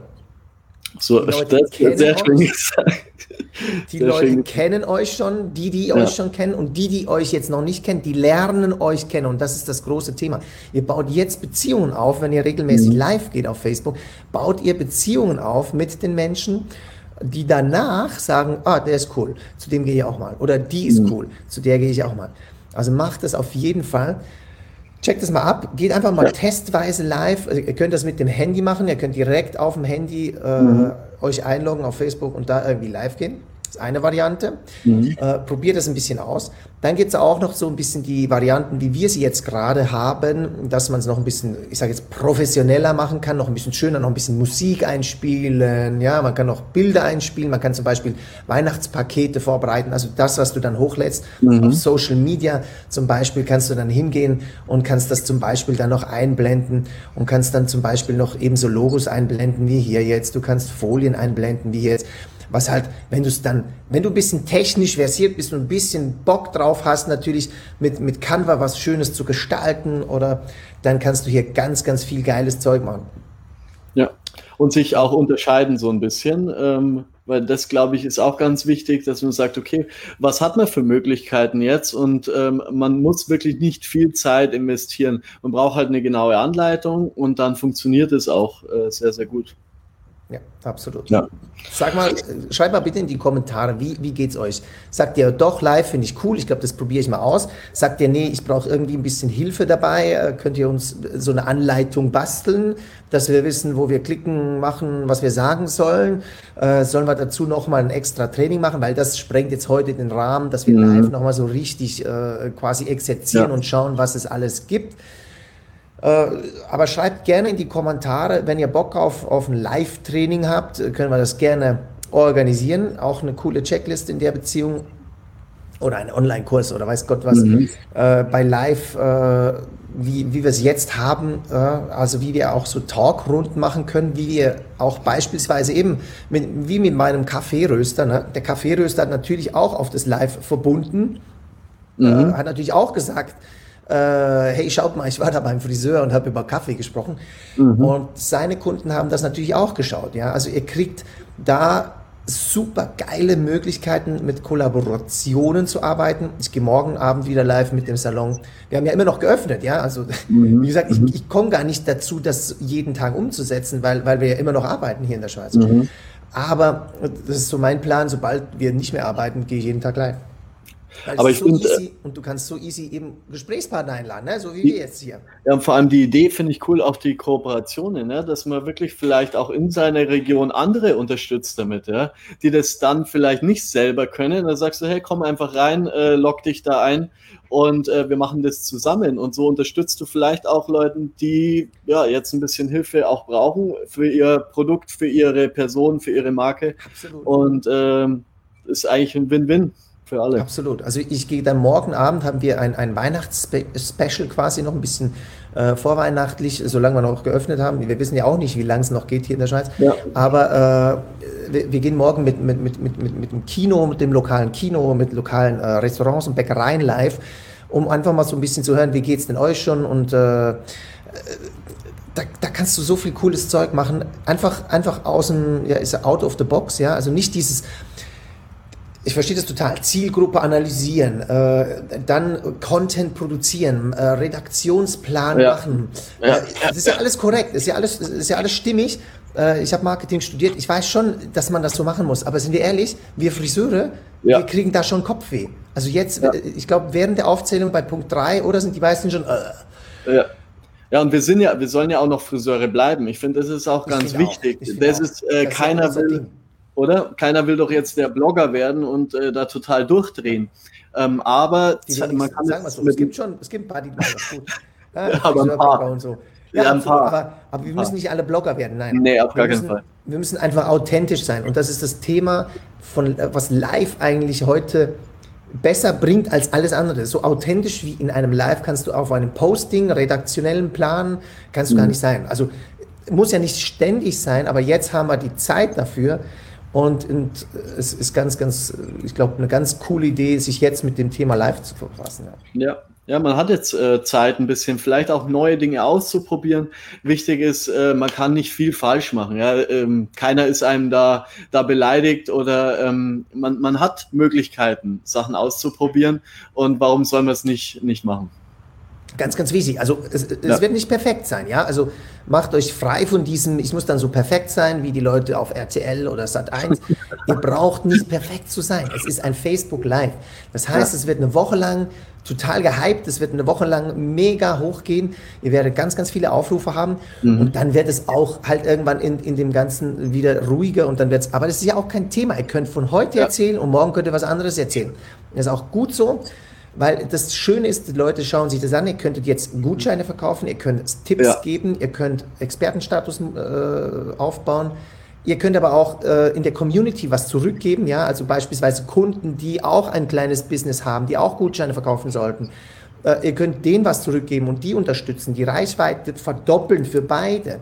So, das ist sehr schön gesagt. Die Leute kennen euch schon, die euch schon kennen und die euch jetzt noch nicht kennen, die lernen euch kennen und das ist das große Thema. Ihr baut jetzt Beziehungen auf, wenn ihr regelmäßig live geht auf Facebook, baut ihr Beziehungen auf mit den Menschen, die danach sagen, der ist cool, zu dem gehe ich auch mal oder die ist cool, zu der gehe ich auch mal. Also macht das auf jeden Fall. Checkt das mal ab, geht einfach mal testweise live. Also ihr könnt das mit dem Handy machen, ihr könnt direkt auf dem Handy euch einloggen auf Facebook und da irgendwie live gehen. Das ist eine Variante. Probiert das ein bisschen aus. Dann gibt es auch noch so ein bisschen die Varianten, wie wir sie jetzt gerade haben, dass man es noch ein bisschen, ich sage jetzt, professioneller machen kann, noch ein bisschen schöner, noch ein bisschen Musik einspielen, ja, man kann noch Bilder einspielen, man kann zum Beispiel Weihnachtspakete vorbereiten, also das, was du dann hochlädst auf Social Media zum Beispiel, kannst du dann hingehen und kannst das zum Beispiel dann noch einblenden und kannst dann zum Beispiel noch eben so Logos einblenden wie hier jetzt, du kannst Folien einblenden wie jetzt. Was halt, wenn du ein bisschen technisch versiert bist und ein bisschen Bock drauf hast, natürlich mit Canva was Schönes zu gestalten oder dann kannst du hier ganz, ganz viel geiles Zeug machen. Ja, und sich auch unterscheiden so ein bisschen, weil das, glaube ich, ist auch ganz wichtig, dass man sagt, okay, was hat man für Möglichkeiten jetzt? Und man muss wirklich nicht viel Zeit investieren. Man braucht halt eine genaue Anleitung und dann funktioniert es auch sehr, sehr gut. Ja, absolut. Ja. Sag mal, schreibt mal bitte in die Kommentare, wie geht's euch? Sagt ihr, doch, live finde ich cool, ich glaube, das probiere ich mal aus. Sagt ihr, nee, ich brauche irgendwie ein bisschen Hilfe dabei, könnt ihr uns so eine Anleitung basteln, dass wir wissen, wo wir klicken, machen, was wir sagen sollen? Sollen wir dazu nochmal ein extra Training machen, weil das sprengt jetzt heute den Rahmen, dass wir live nochmal so richtig quasi exerzieren und schauen, was es alles gibt. Aber schreibt gerne in die Kommentare, wenn ihr Bock auf ein Live-Training habt, können wir das gerne organisieren. Auch eine coole Checkliste in der Beziehung oder einen Online-Kurs oder weiß Gott was. Bei Live, wie wir es jetzt haben, also wie wir auch so Talkrunden machen können, wie wir auch beispielsweise eben, wie mit meinem Kaffeeröster. Ne? Der Kaffeeröster hat natürlich auch auf das Live verbunden, hat natürlich auch gesagt, hey, schaut mal, ich war da beim Friseur und habe über Kaffee gesprochen. Und seine Kunden haben das natürlich auch geschaut. Ja? Also ihr kriegt da super geile Möglichkeiten, mit Kollaborationen zu arbeiten. Ich gehe morgen Abend wieder live mit dem Salon. Wir haben ja immer noch geöffnet, ja. Also, wie gesagt, ich komme gar nicht dazu, das jeden Tag umzusetzen, weil wir ja immer noch arbeiten hier in der Schweiz. Aber das ist so mein Plan, sobald wir nicht mehr arbeiten, gehe ich jeden Tag live. Weil Aber es ich ist so finde, easy und du kannst so easy eben Gesprächspartner einladen, ne? So wie wir jetzt hier. ja, und vor allem die Idee finde ich cool, auch die Kooperationen, ne? Dass man wirklich vielleicht auch in seiner Region andere unterstützt damit, ja? Die das dann vielleicht nicht selber können. Dann sagst du, hey, komm einfach rein, log dich da ein und wir machen das zusammen. Und so unterstützt du vielleicht auch Leuten, die ja jetzt ein bisschen Hilfe auch brauchen für ihr Produkt, für ihre Person, für ihre Marke. Absolut. Und ist eigentlich ein Win-Win für alle. Absolut. Also ich gehe dann morgen Abend, haben wir ein Weihnachtsspecial quasi noch ein bisschen vorweihnachtlich, solange wir noch geöffnet haben. Wir wissen ja auch nicht, wie lange es noch geht hier in der Schweiz. Ja. Aber wir gehen morgen mit dem Kino, mit dem lokalen Kino, mit lokalen Restaurants und Bäckereien live, um einfach mal so ein bisschen zu hören, wie geht's denn euch schon? Und da kannst du so viel cooles Zeug machen. Einfach außen, ja, ist out of the box, ja. Also nicht dieses. Ich verstehe das total. Zielgruppe analysieren, dann Content produzieren, Redaktionsplan machen. Das ist ja alles korrekt, ist ja alles stimmig. Ich habe Marketing studiert. Ich weiß schon, dass man das so machen muss. Aber sind wir ehrlich, wir Friseure, wir kriegen da schon Kopfweh. Also jetzt, ich glaube, während der Aufzählung bei Punkt 3 oder sind die meisten schon. Ja, und wir sollen ja auch noch Friseure bleiben. Ich finde, das ist auch ganz wichtig. Das ist keiner will. Oder? Keiner will doch jetzt der Blogger werden und da total durchdrehen. Aber man kann es gibt ein paar, die machen das gut. Aber ein paar. Und so. Ja, ein paar. Aber wir müssen nicht alle Blogger werden, nein. Nee, auf gar keinen Fall. Wir müssen einfach authentisch sein. Und das ist das Thema, was live eigentlich heute besser bringt als alles andere. So authentisch wie in einem Live kannst du auf einem Posting, redaktionellen Plan, kannst du gar nicht sein. Also muss ja nicht ständig sein, aber jetzt haben wir die Zeit dafür. Und es ist ich glaube, eine ganz coole Idee, sich jetzt mit dem Thema live zu befassen. Ja, man hat jetzt Zeit, ein bisschen vielleicht auch neue Dinge auszuprobieren. Wichtig ist, man kann nicht viel falsch machen. Ja? Keiner ist einem da beleidigt oder man hat Möglichkeiten, Sachen auszuprobieren. Und warum soll man es nicht machen? Ganz, ganz wichtig. Also es wird nicht perfekt sein, ja. Also macht euch frei von diesem, ich muss dann so perfekt sein, wie die Leute auf RTL oder Sat1. Ihr braucht nicht perfekt zu sein. Es ist ein Facebook Live. Das heißt, es wird eine Woche lang total gehypt, es wird eine Woche lang mega hochgehen. Ihr werdet ganz, ganz viele Aufrufe haben und dann wird es auch halt irgendwann in dem Ganzen wieder ruhiger und dann wird es, aber das ist ja auch kein Thema. Ihr könnt von heute erzählen und morgen könnt ihr was anderes erzählen. Das ist auch gut so. Weil das Schöne ist, die Leute schauen sich das an, ihr könntet jetzt Gutscheine verkaufen, ihr könnt Tipps geben, ihr könnt Expertenstatus aufbauen, ihr könnt aber auch in der Community was zurückgeben, ja, also beispielsweise Kunden, die auch ein kleines Business haben, die auch Gutscheine verkaufen sollten. Ihr könnt denen was zurückgeben und die unterstützen, die Reichweite verdoppeln für beide.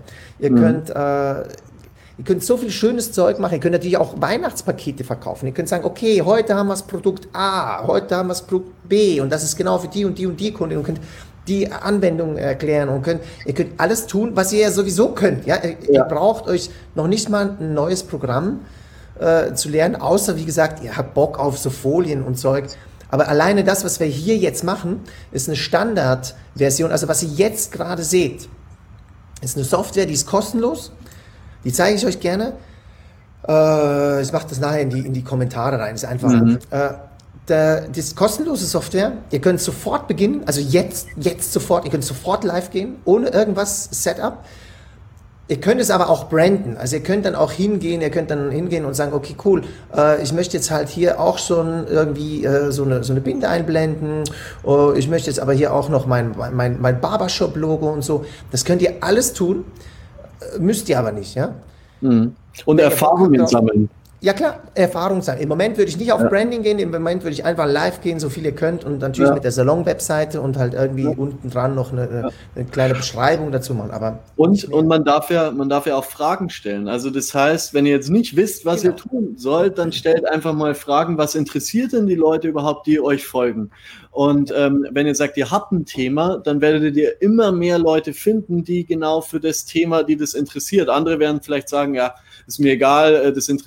Ihr könnt so viel schönes Zeug machen. Ihr könnt natürlich auch Weihnachtspakete verkaufen. Ihr könnt sagen, okay, heute haben wir das Produkt A, heute haben wir das Produkt B und das ist genau für die und die und die Kunden. Und könnt die Anwendung erklären und ihr könnt alles tun, was ihr ja sowieso könnt. Ja? Ihr braucht euch noch nicht mal ein neues Programm zu lernen, außer, wie gesagt, ihr habt Bock auf so Folien und Zeug. Aber alleine das, was wir hier jetzt machen, ist eine Standardversion. Also was ihr jetzt gerade seht, ist eine Software, die ist kostenlos. Die zeige ich euch gerne. Ich mache das nachher in die Kommentare rein. Das ist einfach. Das ist kostenlose Software. Ihr könnt sofort beginnen. Also jetzt sofort. Ihr könnt sofort live gehen, ohne irgendwas Setup. Ihr könnt es aber auch branden. Also ihr könnt dann auch hingehen. Ihr könnt dann hingehen und sagen, okay, cool. Ich möchte jetzt halt hier auch schon irgendwie so eine Binde einblenden. Ich möchte jetzt aber hier auch noch mein Barbershop-Logo und so. Das könnt ihr alles tun. Müsst ihr aber nicht, ja? Und Erfahrungen sammeln. Ja klar, Erfahrung sammeln. Im Moment würde ich nicht auf Branding gehen, im Moment würde ich einfach live gehen, so viel ihr könnt und natürlich mit der Salon-Webseite und halt irgendwie unten dran noch eine kleine Beschreibung dazu machen. Aber und man darf ja auch Fragen stellen. Also das heißt, wenn ihr jetzt nicht wisst, was ihr tun sollt, dann stellt einfach mal Fragen, was interessiert denn die Leute überhaupt, die euch folgen? Und wenn ihr sagt, ihr habt ein Thema, dann werdet ihr immer mehr Leute finden, die genau für das Thema, die das interessiert. Andere werden vielleicht sagen, ja, ist mir egal, das interessiert mich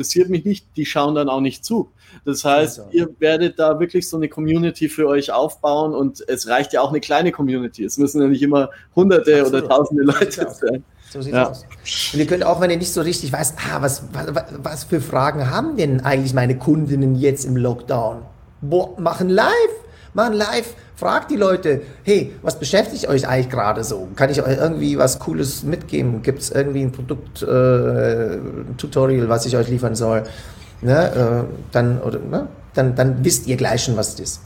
wahrscheinlich nicht, die schauen dann auch nicht zu. Das heißt, ihr werdet da wirklich so eine Community für euch aufbauen und es reicht ja auch eine kleine Community. Es müssen ja nicht immer Hunderte oder Tausende Leute sein. So sieht es aus. Und ihr könnt auch, wenn ihr nicht so richtig weißt, was für Fragen haben denn eigentlich meine Kundinnen jetzt im Lockdown? Machen live, fragt die Leute, hey, was beschäftigt euch eigentlich gerade so? Kann ich euch irgendwie was Cooles mitgeben? Gibt es irgendwie ein Produkt-Tutorial, was ich euch liefern soll? Ne? Dann wisst ihr gleich schon, was es ist.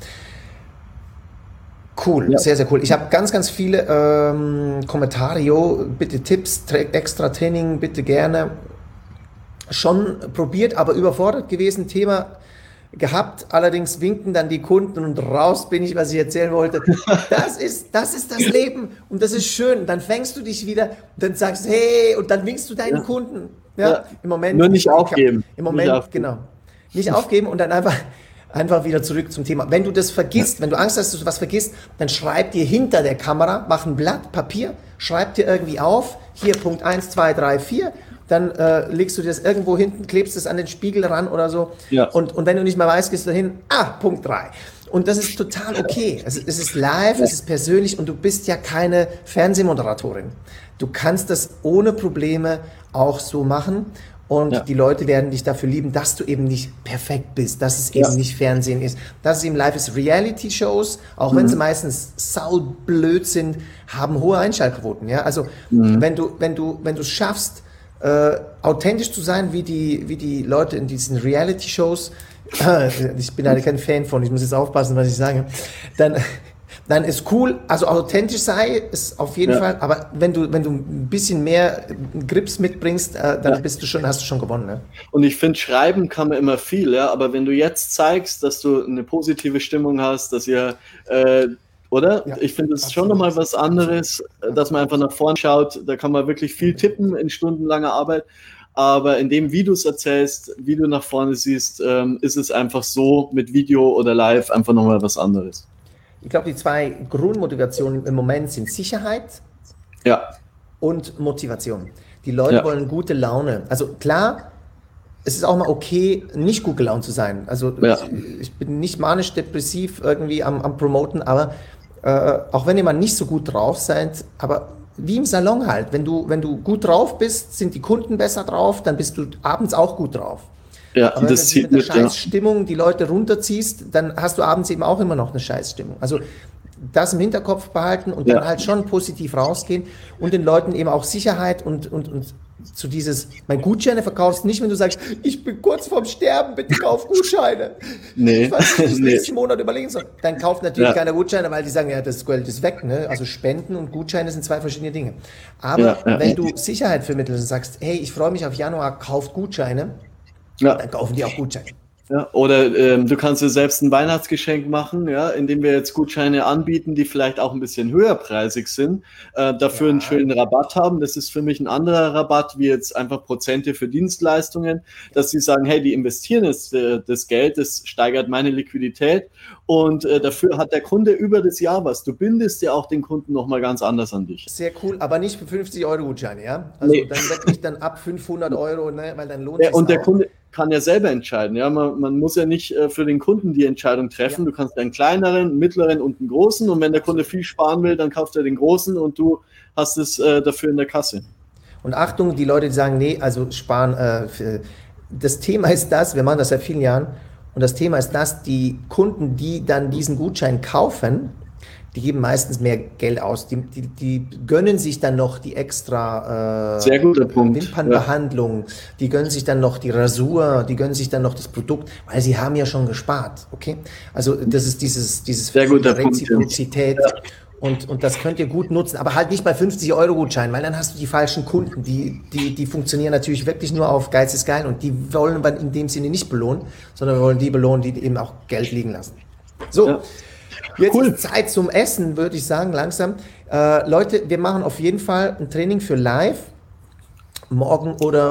Cool, ja. Sehr, sehr cool. Ich habe ganz, ganz viele Kommentare, bitte Tipps, extra Training, bitte gerne. Schon probiert, aber überfordert gewesen, Thema gehabt, allerdings winken dann die Kunden und raus bin ich, was ich erzählen wollte. Das ist das Leben und das ist schön. Dann fängst du dich wieder, dann sagst hey und dann winkst du deinen Kunden. Ja, im Moment. Nur nicht aufgeben. Im Moment, genau. Nicht aufgeben und dann einfach wieder zurück zum Thema. Wenn du das vergisst, wenn du Angst hast, dass du was vergisst, dann schreib dir hinter der Kamera, mach ein Blatt Papier, schreib dir irgendwie auf, hier Punkt 1, 2, 3, 4, dann legst du das irgendwo hinten, klebst es an den Spiegel ran oder so. Ja. Und wenn du nicht mehr weißt, gehst du hin, Punkt 3. Und das ist total okay. Es ist live, es ist persönlich und du bist ja keine Fernsehmoderatorin. Du kannst das ohne Probleme auch so machen. Und die Leute werden dich dafür lieben, dass du eben nicht perfekt bist, dass es eben nicht Fernsehen ist, dass es eben live ist. Reality-Shows, auch wenn sie meistens saublöd sind, haben hohe Einschaltquoten. Ja? Also wenn du es schaffst, authentisch zu sein, wie die Leute in diesen Reality-Shows, ich bin da kein Fan von, ich muss jetzt aufpassen, was ich sage, dann ist cool, also authentisch sei es auf jeden Fall, aber wenn du ein bisschen mehr Grips mitbringst, dann hast du schon gewonnen. Ne? Und ich finde, schreiben kann man immer viel, ja, aber wenn du jetzt zeigst, dass du eine positive Stimmung hast, dass ihr, oder? Ja, ich finde, es ist schon nochmal was anderes, dass man einfach nach vorn schaut, da kann man wirklich viel tippen in stundenlanger Arbeit, aber in dem, wie du es erzählst, wie du nach vorne siehst, ist es einfach so mit Video oder live einfach nochmal was anderes. Ich glaube, die zwei Grundmotivationen im Moment sind Sicherheit und Motivation. Die Leute wollen gute Laune. Also klar, es ist auch mal okay, nicht gut gelaunt zu sein. Also ich bin nicht manisch-depressiv irgendwie am Promoten, aber auch wenn ihr mal nicht so gut drauf seid, aber wie im Salon halt, wenn du gut drauf bist, sind die Kunden besser drauf, dann bist du abends auch gut drauf. Ja, aber wenn du mit der Scheißstimmung die Leute runterziehst, dann hast du abends eben auch immer noch eine Scheißstimmung. Also das im Hinterkopf behalten und dann halt schon positiv rausgehen und den Leuten eben auch Sicherheit und zu dieses, mein Gutscheine verkaufst nicht, wenn du sagst, ich bin kurz vorm Sterben, bitte kauf Gutscheine. Ich weiß nicht, nächsten Monat überlegen soll. Dann kauft natürlich keiner Gutscheine, weil die sagen, ja, das Geld ist weg. Ne? Also Spenden und Gutscheine sind zwei verschiedene Dinge. Aber wenn du Sicherheit vermittelst und sagst, hey, ich freue mich auf Januar, kauft Gutscheine, dann kaufen die auch Gutscheine. Ja, oder du kannst dir selbst ein Weihnachtsgeschenk machen, ja, indem wir jetzt Gutscheine anbieten, die vielleicht auch ein bisschen höherpreisig sind, dafür einen schönen Rabatt haben. Das ist für mich ein anderer Rabatt, wie jetzt einfach Prozente für Dienstleistungen, dass sie sagen, hey, die investieren jetzt das Geld, das steigert meine Liquidität und dafür hat der Kunde über das Jahr was. Du bindest ja auch den Kunden nochmal ganz anders an dich. Sehr cool, aber nicht für 50 € Gutscheine, ja? Also dann wirklich dann ab 500 €, ne? Weil dann lohnt es und der Kunde kann ja selber entscheiden. Ja, man muss ja nicht für den Kunden die Entscheidung treffen. Du kannst einen kleineren, einen mittleren und einen großen und wenn der Kunde viel sparen will, dann kauft er den großen und du hast es dafür in der Kasse. Und Achtung, die Leute, die sagen, nee, also sparen, das Thema ist das, wir machen das seit vielen Jahren und das Thema ist das, die Kunden, die dann diesen Gutschein kaufen, die geben meistens mehr Geld aus. Die gönnen sich dann noch die extra sehr guter Punkt. Wimpernbehandlung, die gönnen sich dann noch die Rasur, die gönnen sich dann noch das Produkt, weil sie haben ja schon gespart. Okay? Also das ist dieses sehr guter Reziprozität. Punkt, und das könnt ihr gut nutzen, aber halt nicht bei 50 € Gutschein, weil dann hast du die falschen Kunden. Die funktionieren natürlich wirklich nur auf Geiz ist geil und die wollen wir in dem Sinne nicht belohnen, sondern wir wollen die belohnen, die eben auch Geld liegen lassen. So. Ja. Jetzt ist Zeit zum Essen, würde ich sagen, langsam. Leute, wir machen auf jeden Fall ein Training für live. Morgen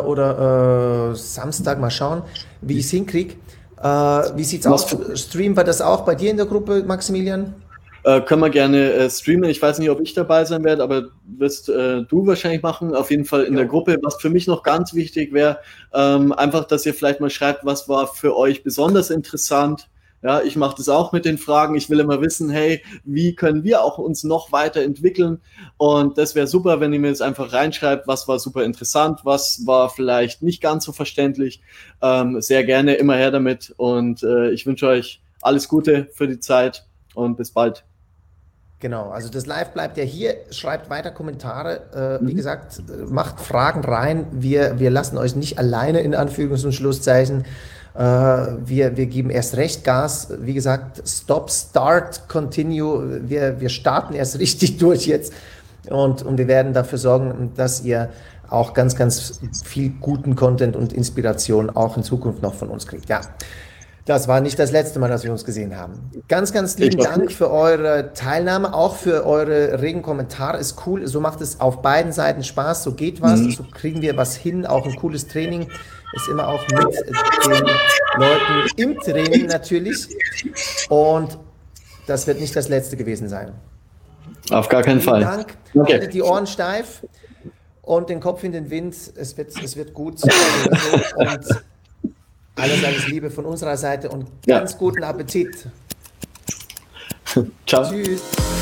oder Samstag, mal schauen, wie ich es hinkriege. Wie sieht es aus? Streamen wir das auch bei dir in der Gruppe, Maximilian? können wir gerne streamen. Ich weiß nicht, ob ich dabei sein werde, aber wirst du wahrscheinlich machen. Auf jeden Fall in der Gruppe. Was für mich noch ganz wichtig wäre, einfach, dass ihr vielleicht mal schreibt, was war für euch besonders interessant. Ja, ich mache das auch mit den Fragen. Ich will immer wissen, hey, wie können wir auch uns noch weiterentwickeln? Und das wäre super, wenn ihr mir jetzt einfach reinschreibt, was war super interessant, was war vielleicht nicht ganz so verständlich. Sehr gerne, immer her damit. Und ich wünsche euch alles Gute für die Zeit und bis bald. Genau, also das Live bleibt ja hier, schreibt weiter Kommentare, wie gesagt, macht Fragen rein, wir lassen euch nicht alleine in Anführungs- und Schlusszeichen, wir geben erst recht Gas, wie gesagt, Stop, Start, Continue, wir starten erst richtig durch jetzt und wir werden dafür sorgen, dass ihr auch ganz, ganz viel guten Content und Inspiration auch in Zukunft noch von uns kriegt, ja. Das war nicht das letzte Mal, dass wir uns gesehen haben. Ganz, ganz lieben Dank für eure Teilnahme, auch für eure regen Kommentare. Ist cool, so macht es auf beiden Seiten Spaß, so geht was, so kriegen wir was hin, auch ein cooles Training. Ist immer auch mit den Leuten im Training natürlich. Und das wird nicht das letzte gewesen sein. Auf gar keinen Fall. Vielen Dank. Haltet die Ohren steif und den Kopf in den Wind. Es wird gut. Und alles Liebe von unserer Seite und ganz guten Appetit. Ciao. Tschüss.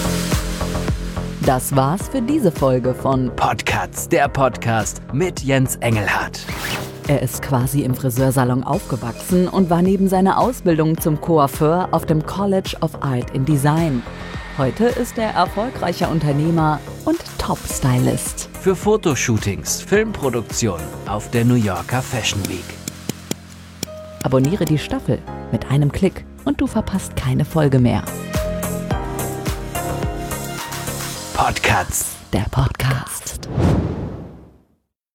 Das war's für diese Folge von Podcasts, der Podcast mit Jens Engelhardt. Er ist quasi im Friseursalon aufgewachsen und war neben seiner Ausbildung zum Coiffeur auf dem College of Art in Design. Heute ist er erfolgreicher Unternehmer und Top-Stylist. Für Fotoshootings, Filmproduktionen auf der New Yorker Fashion Week. Abonniere die Staffel mit einem Klick und du verpasst keine Folge mehr. Podcasts, Der Podcast.